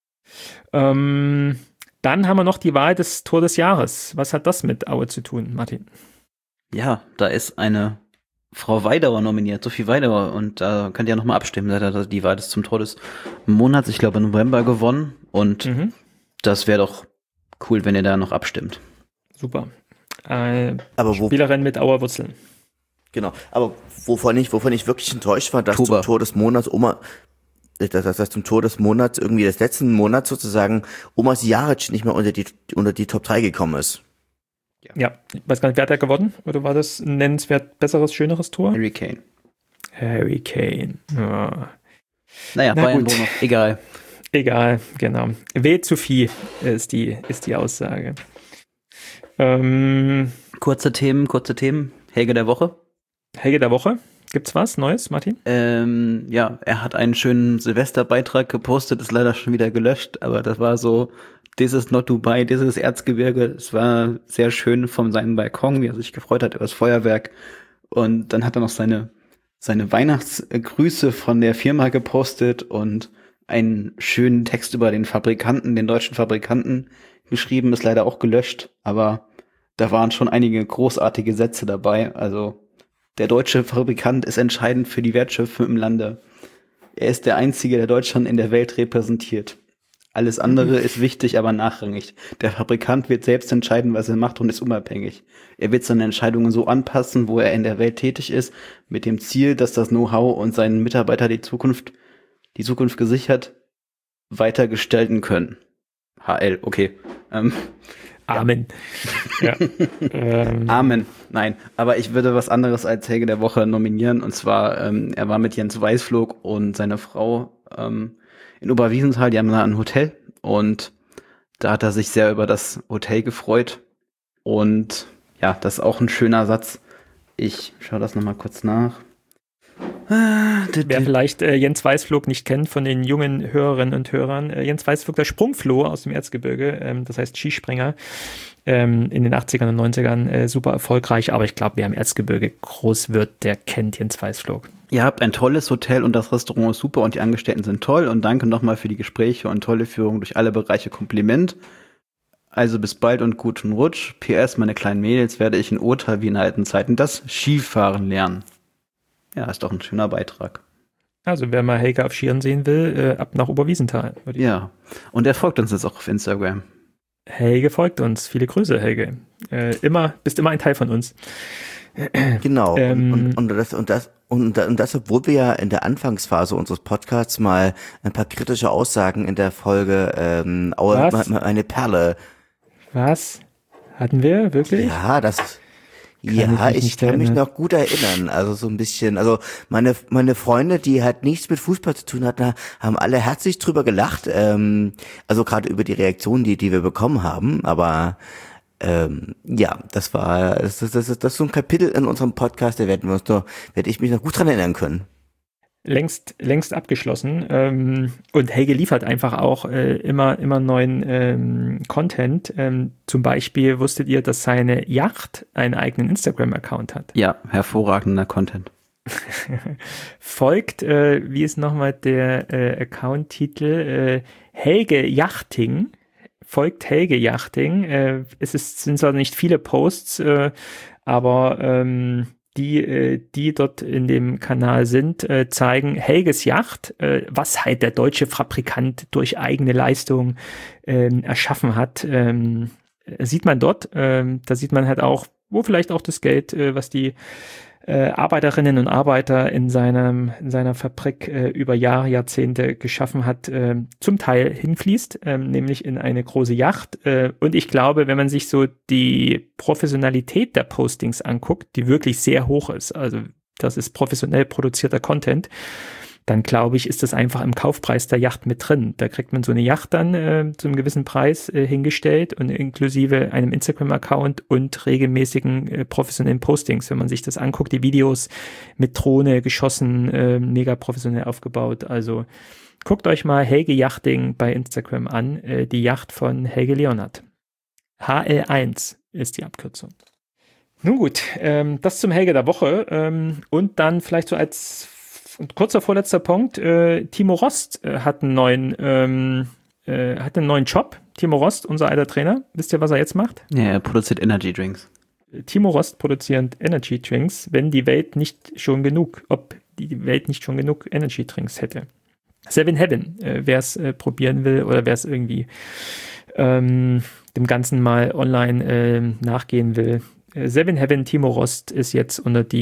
Ähm, dann haben wir noch die Wahl des Tor des Jahres. Was hat das mit Aue zu tun, Martin? Ja, da ist eine Frau Weidauer nominiert, Sophie Weidauer, und da könnt ihr nochmal abstimmen. Da hat die Wahl des zum Tor des Monats, ich glaube im November, gewonnen, und Mhm. das wäre doch cool, wenn ihr da noch abstimmt. Super. Äh, Aber wo, Spielerin mit Auer Wurzeln. Genau, aber wovon ich, wovon ich wirklich enttäuscht war, dass Oktober. zum Tor des Monats Oma, dass, dass, dass zum Tor des Monats, irgendwie des letzten Monats sozusagen, Oma Sijaric nicht mehr unter die, unter die Top drei gekommen ist. Ja, ich weiß gar nicht, wer hat da gewonnen? Oder war das ein nennenswert besseres, schöneres Tor? Harry Kane. Harry Kane. Ja. Naja, Na Bayern gut. Bruno. Egal. Egal, genau. Weh zu viel ist die, ist die Aussage. Ähm, Kurze Themen, kurze Themen. Helge der Woche. Helge der Woche. Gibt's was Neues, Martin? Ähm, ja, er hat einen schönen Silvesterbeitrag gepostet, ist leider schon wieder gelöscht, aber das war so, this is not Dubai, this is Erzgebirge. Es war sehr schön von seinem Balkon, wie er sich gefreut hat über das Feuerwerk. Und dann hat er noch seine, seine Weihnachtsgrüße von der Firma gepostet und einen schönen Text über den Fabrikanten, den deutschen Fabrikanten geschrieben, ist leider auch gelöscht, aber da waren schon einige großartige Sätze dabei. Also der deutsche Fabrikant ist entscheidend für die Wertschöpfung im Lande. Er ist der Einzige, der Deutschland in der Welt repräsentiert. Alles andere ist wichtig, aber nachrangig. Der Fabrikant wird selbst entscheiden, was er macht und ist unabhängig. Er wird seine Entscheidungen so anpassen, wo er in der Welt tätig ist, mit dem Ziel, dass das Know-how und seinen Mitarbeiter die Zukunft, die Zukunft gesichert weiter gestalten können. H L, okay. Ähm, Amen. Ja. ähm, Amen. Nein, aber ich würde was anderes als Helge der Woche nominieren. Und zwar, ähm, er war mit Jens Weißflog und seiner Frau ähm, in Oberwiesenthal. Die haben da ein Hotel. Und da hat er sich sehr über das Hotel gefreut. Und ja, das ist auch ein schöner Satz. Ich schaue das nochmal kurz nach. Wer vielleicht äh, Jens Weißflog nicht kennt von den jungen Hörerinnen und Hörern, äh, Jens Weißflog, der Sprungfloh aus dem Erzgebirge, ähm, das heißt Skispringer, ähm, in den achtzigern und neunzigern äh, super erfolgreich, aber ich glaube, wer im Erzgebirge groß wird, der kennt Jens Weißflog. Ihr habt ein tolles Hotel und das Restaurant ist super und die Angestellten sind toll und danke nochmal für die Gespräche und tolle Führung durch alle Bereiche. Kompliment. Also bis bald und guten Rutsch. P S, meine kleinen Mädels, werde ich in Urtal wie in alten Zeiten das Skifahren lernen. Ja, ist doch ein schöner Beitrag. Also wer mal Helge auf Skiern sehen will, äh, ab nach Oberwiesenthal. würde ich Ja, und er folgt uns jetzt auch auf Instagram. Helge folgt uns. Viele Grüße, Helge. Äh, immer, bist immer ein Teil von uns. Genau. Ähm, und, und, das, und, das, und, und das, obwohl wir ja in der Anfangsphase unseres Podcasts mal ein paar kritische Aussagen in der Folge ähm, Aue, Was? eine Perle. Was? Hatten wir? Wirklich? Ja, das. Kann ja, ich mich ich, nicht kann mich erinnern. noch gut erinnern. Also so ein bisschen. Also meine meine Freunde, die halt nichts mit Fußball zu tun hatten, haben alle herzlich drüber gelacht. Ähm, also gerade über die Reaktionen, die die wir bekommen haben. Aber ähm, ja, das war das, das, das, das ist so ein Kapitel in unserem Podcast. Da werden wir uns noch, werde ich mich noch gut dran erinnern können. Längst, längst abgeschlossen. Ähm, und Helge liefert einfach auch äh, immer, immer neuen ähm, Content. Ähm, zum Beispiel wusstet ihr, dass seine Yacht einen eigenen Instagram-Account hat. Ja, hervorragender Content. Folgt, äh, wie ist nochmal der äh, Account-Titel? Äh, Helge Yachting. Folgt Helge Yachting. Äh, es ist, sind zwar nicht viele Posts, äh, aber ähm, die, äh, die dort in dem Kanal sind, äh, zeigen Helges Yacht, äh, was halt der deutsche Fabrikant durch eigene Leistung ähm, erschaffen hat. Ähm, sieht man dort, ähm, da sieht man halt auch, wo vielleicht auch das Geld, äh, was die äh, Arbeiterinnen und Arbeiter in seinem in seiner Fabrik äh, über Jahre, Jahrzehnte geschaffen hat, äh, zum Teil hinfließt, äh, nämlich in eine große Yacht. Äh, und ich glaube, wenn man sich so die Professionalität der Postings anguckt, die wirklich sehr hoch ist, also das ist professionell produzierter Content, dann glaube ich, ist das einfach im Kaufpreis der Yacht mit drin. Da kriegt man so eine Yacht dann äh, zu einem gewissen Preis äh, hingestellt und inklusive einem Instagram-Account und regelmäßigen äh, professionellen Postings. Wenn man sich das anguckt, die Videos mit Drohne geschossen, äh, mega professionell aufgebaut. Also guckt euch mal Helge Yachting bei Instagram an, äh, die Yacht von Helge Leonard. H L eins ist die Abkürzung. Nun gut, ähm, das zum Helge der Woche ähm, und dann vielleicht so als Und kurzer vorletzter Punkt, äh, Timo Rost äh, hat einen neuen ähm, äh, hat einen neuen Job. Timo Rost, unser alter Trainer. Wisst ihr, was er jetzt macht? Ja, er produziert Energy Drinks. Timo Rost produziert Energy Drinks, wenn die Welt nicht schon genug, ob die Welt nicht schon genug Energy Drinks hätte. Seven Heaven, äh, wer es äh, probieren will oder wer es irgendwie ähm, dem Ganzen mal online äh, nachgehen will. Äh, Seven Heaven, Timo Rost ist jetzt unter die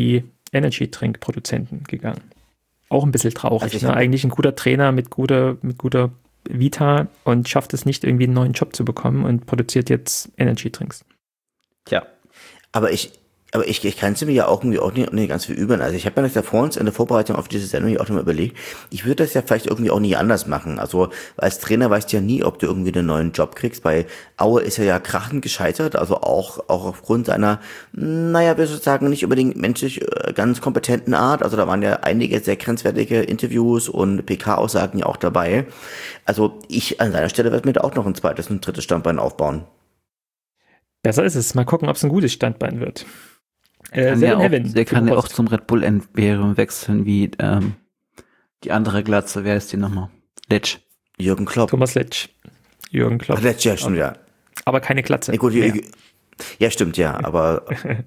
Energy-Drink-Produzenten gegangen. Auch ein bisschen traurig. Also ne? Eigentlich ein guter Trainer mit guter, mit guter Vita und schafft es nicht, irgendwie einen neuen Job zu bekommen und produziert jetzt Energy-Drinks. Tja. Aber ich, aber ich, ich kann es mir ja auch irgendwie auch nicht, nicht ganz viel üben. Also ich habe mir das ja vor uns in der Vorbereitung auf diese Sendung auch nochmal überlegt, ich würde das ja vielleicht irgendwie auch nie anders machen. Also als Trainer weißt du ja nie, ob du irgendwie einen neuen Job kriegst. Bei Aue ist er ja krachend gescheitert, also auch, auch aufgrund seiner, naja, wir sagen nicht unbedingt menschlich äh, ganz kompetenten Art. Also da waren ja einige sehr grenzwertige Interviews und P K-Aussagen ja auch dabei. Also ich an seiner Stelle werde mir da auch noch ein zweites und ein drittes Standbein aufbauen. Besser ist es. Mal gucken, ob es ein gutes Standbein wird. Äh, Kann ja auch, Heaven, der kann ja auch zum Red Bull Imperium wechseln, wie ähm, die andere Glatze. Wer ist die nochmal? Letsch. Jürgen Klopp. Thomas Letsch. Jürgen Klopp. Ach, Letsch, ja, stimmt, ja. Aber keine Glatze. Ja, gut, ja. ja, stimmt, ja, aber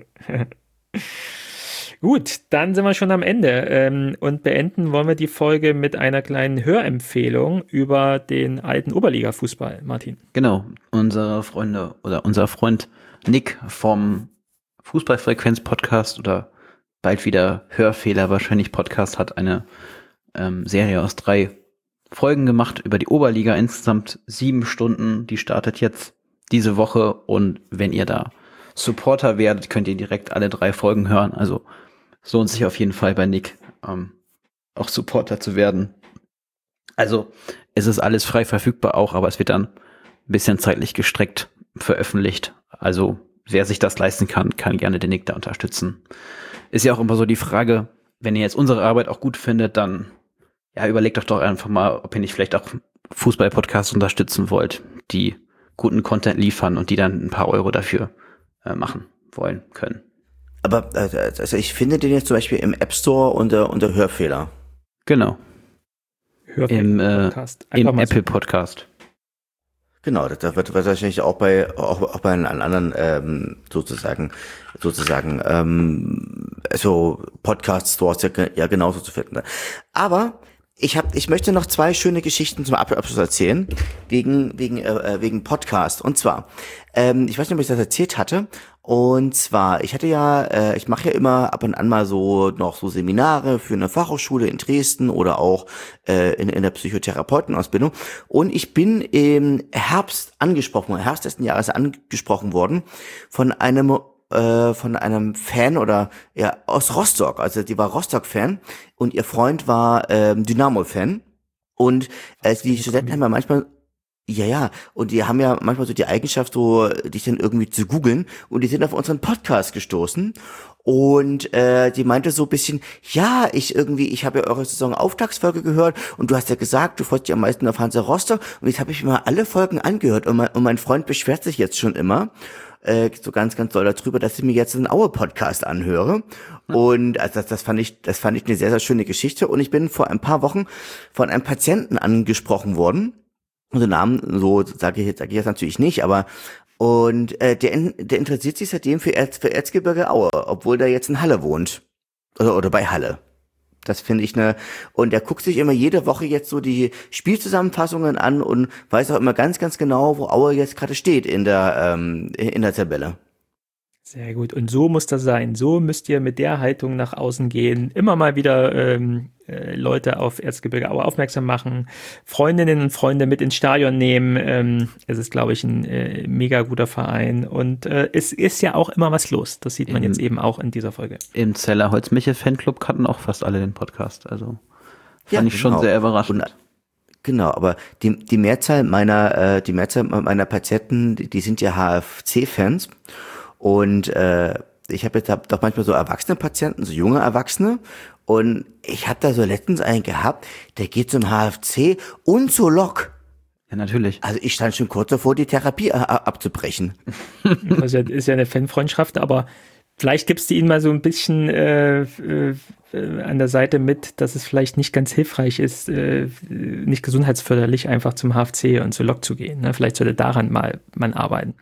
Gut, dann sind wir schon am Ende ähm, und beenden wollen wir die Folge mit einer kleinen Hörempfehlung über den alten Oberliga-Fußball, Martin. Genau, unsere Freunde oder unser Freund Nick vom Fußballfrequenz-Podcast oder bald wieder Hörfehler wahrscheinlich Podcast hat eine ähm, Serie aus drei Folgen gemacht über die Oberliga, insgesamt sieben Stunden, die startet jetzt diese Woche und wenn ihr da Supporter werdet, könnt ihr direkt alle drei Folgen hören, also es lohnt sich auf jeden Fall bei Nick ähm, auch Supporter zu werden. Also es ist alles frei verfügbar auch, aber es wird dann ein bisschen zeitlich gestreckt veröffentlicht, also wer sich das leisten kann, kann gerne den Nick da unterstützen. Ist ja auch immer so die Frage, wenn ihr jetzt unsere Arbeit auch gut findet, dann ja, überlegt doch doch einfach mal, ob ihr nicht vielleicht auch Fußball-Podcasts unterstützen wollt, die guten Content liefern und die dann ein paar Euro dafür äh, machen wollen können. aber also ich finde den jetzt zum Beispiel im App Store unter, unter Hörfehler. Genau, im, äh, Podcast. Einfach im mal Apple suchen. Podcast. Genau, das das wird wahrscheinlich auch bei auch, auch bei einem anderen ähm, sozusagen sozusagen ähm, so Podcast Stores ja, ge- ja genauso zu finden. Aber ich habe ich möchte noch zwei schöne Geschichten zum Ab- Abschluss erzählen wegen wegen äh, wegen Podcast und zwar ähm, ich weiß nicht, ob ich das erzählt hatte. Und zwar, ich hatte ja, äh, ich mache ja immer ab und an mal so noch so Seminare für eine Fachhochschule in Dresden oder auch äh, in, in der Psychotherapeutenausbildung. Und ich bin im Herbst angesprochen, im Herbst letzten Jahres angesprochen worden von einem äh, von einem Fan oder ja aus Rostock. Also die war Rostock-Fan und ihr Freund war ähm, Dynamo-Fan. Und äh, die Studenten haben ja manchmal Ja, ja, und die haben ja manchmal so die Eigenschaft, so dich dann irgendwie zu googeln und die sind auf unseren Podcast gestoßen und äh, die meinte so ein bisschen, ja, ich irgendwie, ich habe ja eure Saison-Auftaktsfolge gehört und du hast ja gesagt, du folgst ja am meisten auf Hansa Rostock und jetzt habe ich mir mal alle Folgen angehört und mein, und mein Freund beschwert sich jetzt schon immer äh, so ganz, ganz doll darüber, dass ich mir jetzt einen Aue-Podcast anhöre. Und also das, das fand ich, das fand ich eine sehr, sehr schöne Geschichte und ich bin vor ein paar Wochen von einem Patienten angesprochen worden. Unser Namen, so sage ich jetzt, sage ich jetzt natürlich nicht, aber und äh, der, der interessiert sich seitdem für, Erz, für Erzgebirge Aue, obwohl der jetzt in Halle wohnt. Oder, oder bei Halle. Das finde ich eine, und der guckt sich immer jede Woche jetzt so die Spielzusammenfassungen an und weiß auch immer ganz, ganz genau, wo Aue jetzt gerade steht in der, ähm, in der Tabelle. Sehr gut. Und so muss das sein. So müsst ihr mit der Haltung nach außen gehen. Immer mal wieder ähm, äh, Leute auf Erzgebirge Aue aufmerksam machen. Freundinnen und Freunde mit ins Stadion nehmen. Ähm, es ist, glaube ich, ein äh, mega guter Verein. Und äh, es ist ja auch immer was los. Das sieht man Im, jetzt eben auch in dieser Folge. Im Zeller Holzmichel Fanclub kannten auch fast alle den Podcast. Also fand Ja, ich schon genau. sehr überraschend. Und, genau, aber die, die Mehrzahl meiner, äh, die Mehrzahl meiner Patienten, die, die sind ja H F C-Fans. Und äh, ich habe jetzt hab doch manchmal so erwachsene Patienten, so junge Erwachsene. Und ich habe da so letztens einen gehabt, der geht zum H F C und zur Lok. Ja, natürlich. Also ich stand schon kurz davor, die Therapie äh, abzubrechen. Das ist ja, ist ja eine Fanfreundschaft, aber vielleicht gibst du ihnen mal so ein bisschen äh, äh, an der Seite mit, dass es vielleicht nicht ganz hilfreich ist, äh, nicht gesundheitsförderlich einfach zum H F C und zur Lok zu gehen. Ne? Vielleicht sollte daran mal man arbeiten.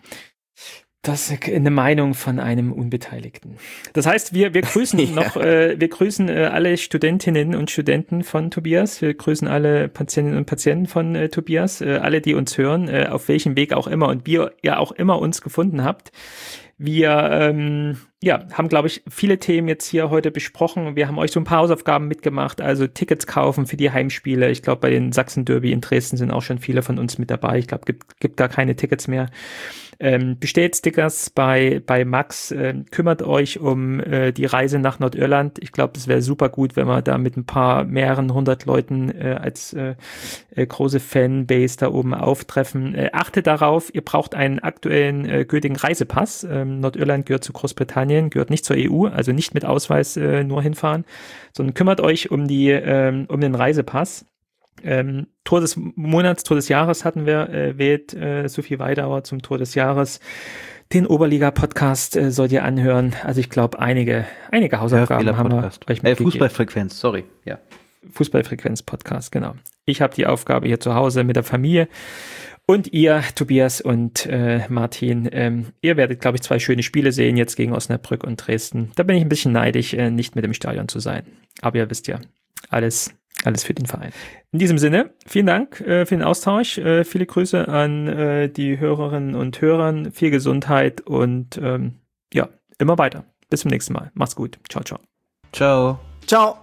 Das ist eine Meinung von einem Unbeteiligten. Das heißt, wir, wir grüßen ja. noch, äh, wir grüßen äh, alle Studentinnen und Studenten von Tobias. Wir grüßen alle Patientinnen und Patienten von äh, Tobias, äh, alle, die uns hören, äh, auf welchem Weg auch immer und wie ihr auch immer uns gefunden habt. Wir ähm, ja, haben, glaube ich, viele Themen jetzt hier heute besprochen. Wir haben euch so ein paar Hausaufgaben mitgemacht, also Tickets kaufen für die Heimspiele. Ich glaube, bei den Sachsen-Derby in Dresden sind auch schon viele von uns mit dabei. Ich glaube, gibt gibt gar keine Tickets mehr. Ähm, bestellt Stickers bei bei Max, äh, kümmert euch um äh, die Reise nach Nordirland. Ich glaube, es wäre super gut, wenn wir da mit ein paar mehreren hundert Leuten äh, als äh, äh, große Fanbase da oben auftreffen. Äh, achtet darauf, ihr braucht einen aktuellen äh, gültigen Reisepass. Ähm, Nordirland gehört zu Großbritannien, gehört nicht zur E U, also nicht mit Ausweis äh, nur hinfahren, sondern kümmert euch um die ähm, um den Reisepass. Ähm, Tor des Monats, Tor des Jahres hatten wir, äh, wählt äh, Sophie Weidauer zum Tor des Jahres. Den Oberliga-Podcast äh, sollt ihr anhören. Also ich glaube, einige einige Hausaufgaben ja, haben wir euch mitgegeben. äh, Fußballfrequenz, sorry. Ja. Fußballfrequenz-Podcast, genau. Ich habe die Aufgabe hier zu Hause mit der Familie. Und ihr, Tobias und äh, Martin, ähm, ihr werdet, glaube ich, zwei schöne Spiele sehen, jetzt gegen Osnabrück und Dresden. Da bin ich ein bisschen neidisch, äh, nicht mit im Stadion zu sein. Aber ihr wisst ja, alles Alles für den Verein. In diesem Sinne, vielen Dank äh, für den Austausch. Äh, viele Grüße an äh, die Hörerinnen und Hörer. Viel Gesundheit und ähm, ja, immer weiter. Bis zum nächsten Mal. Macht's gut. Ciao, ciao. Ciao. Ciao.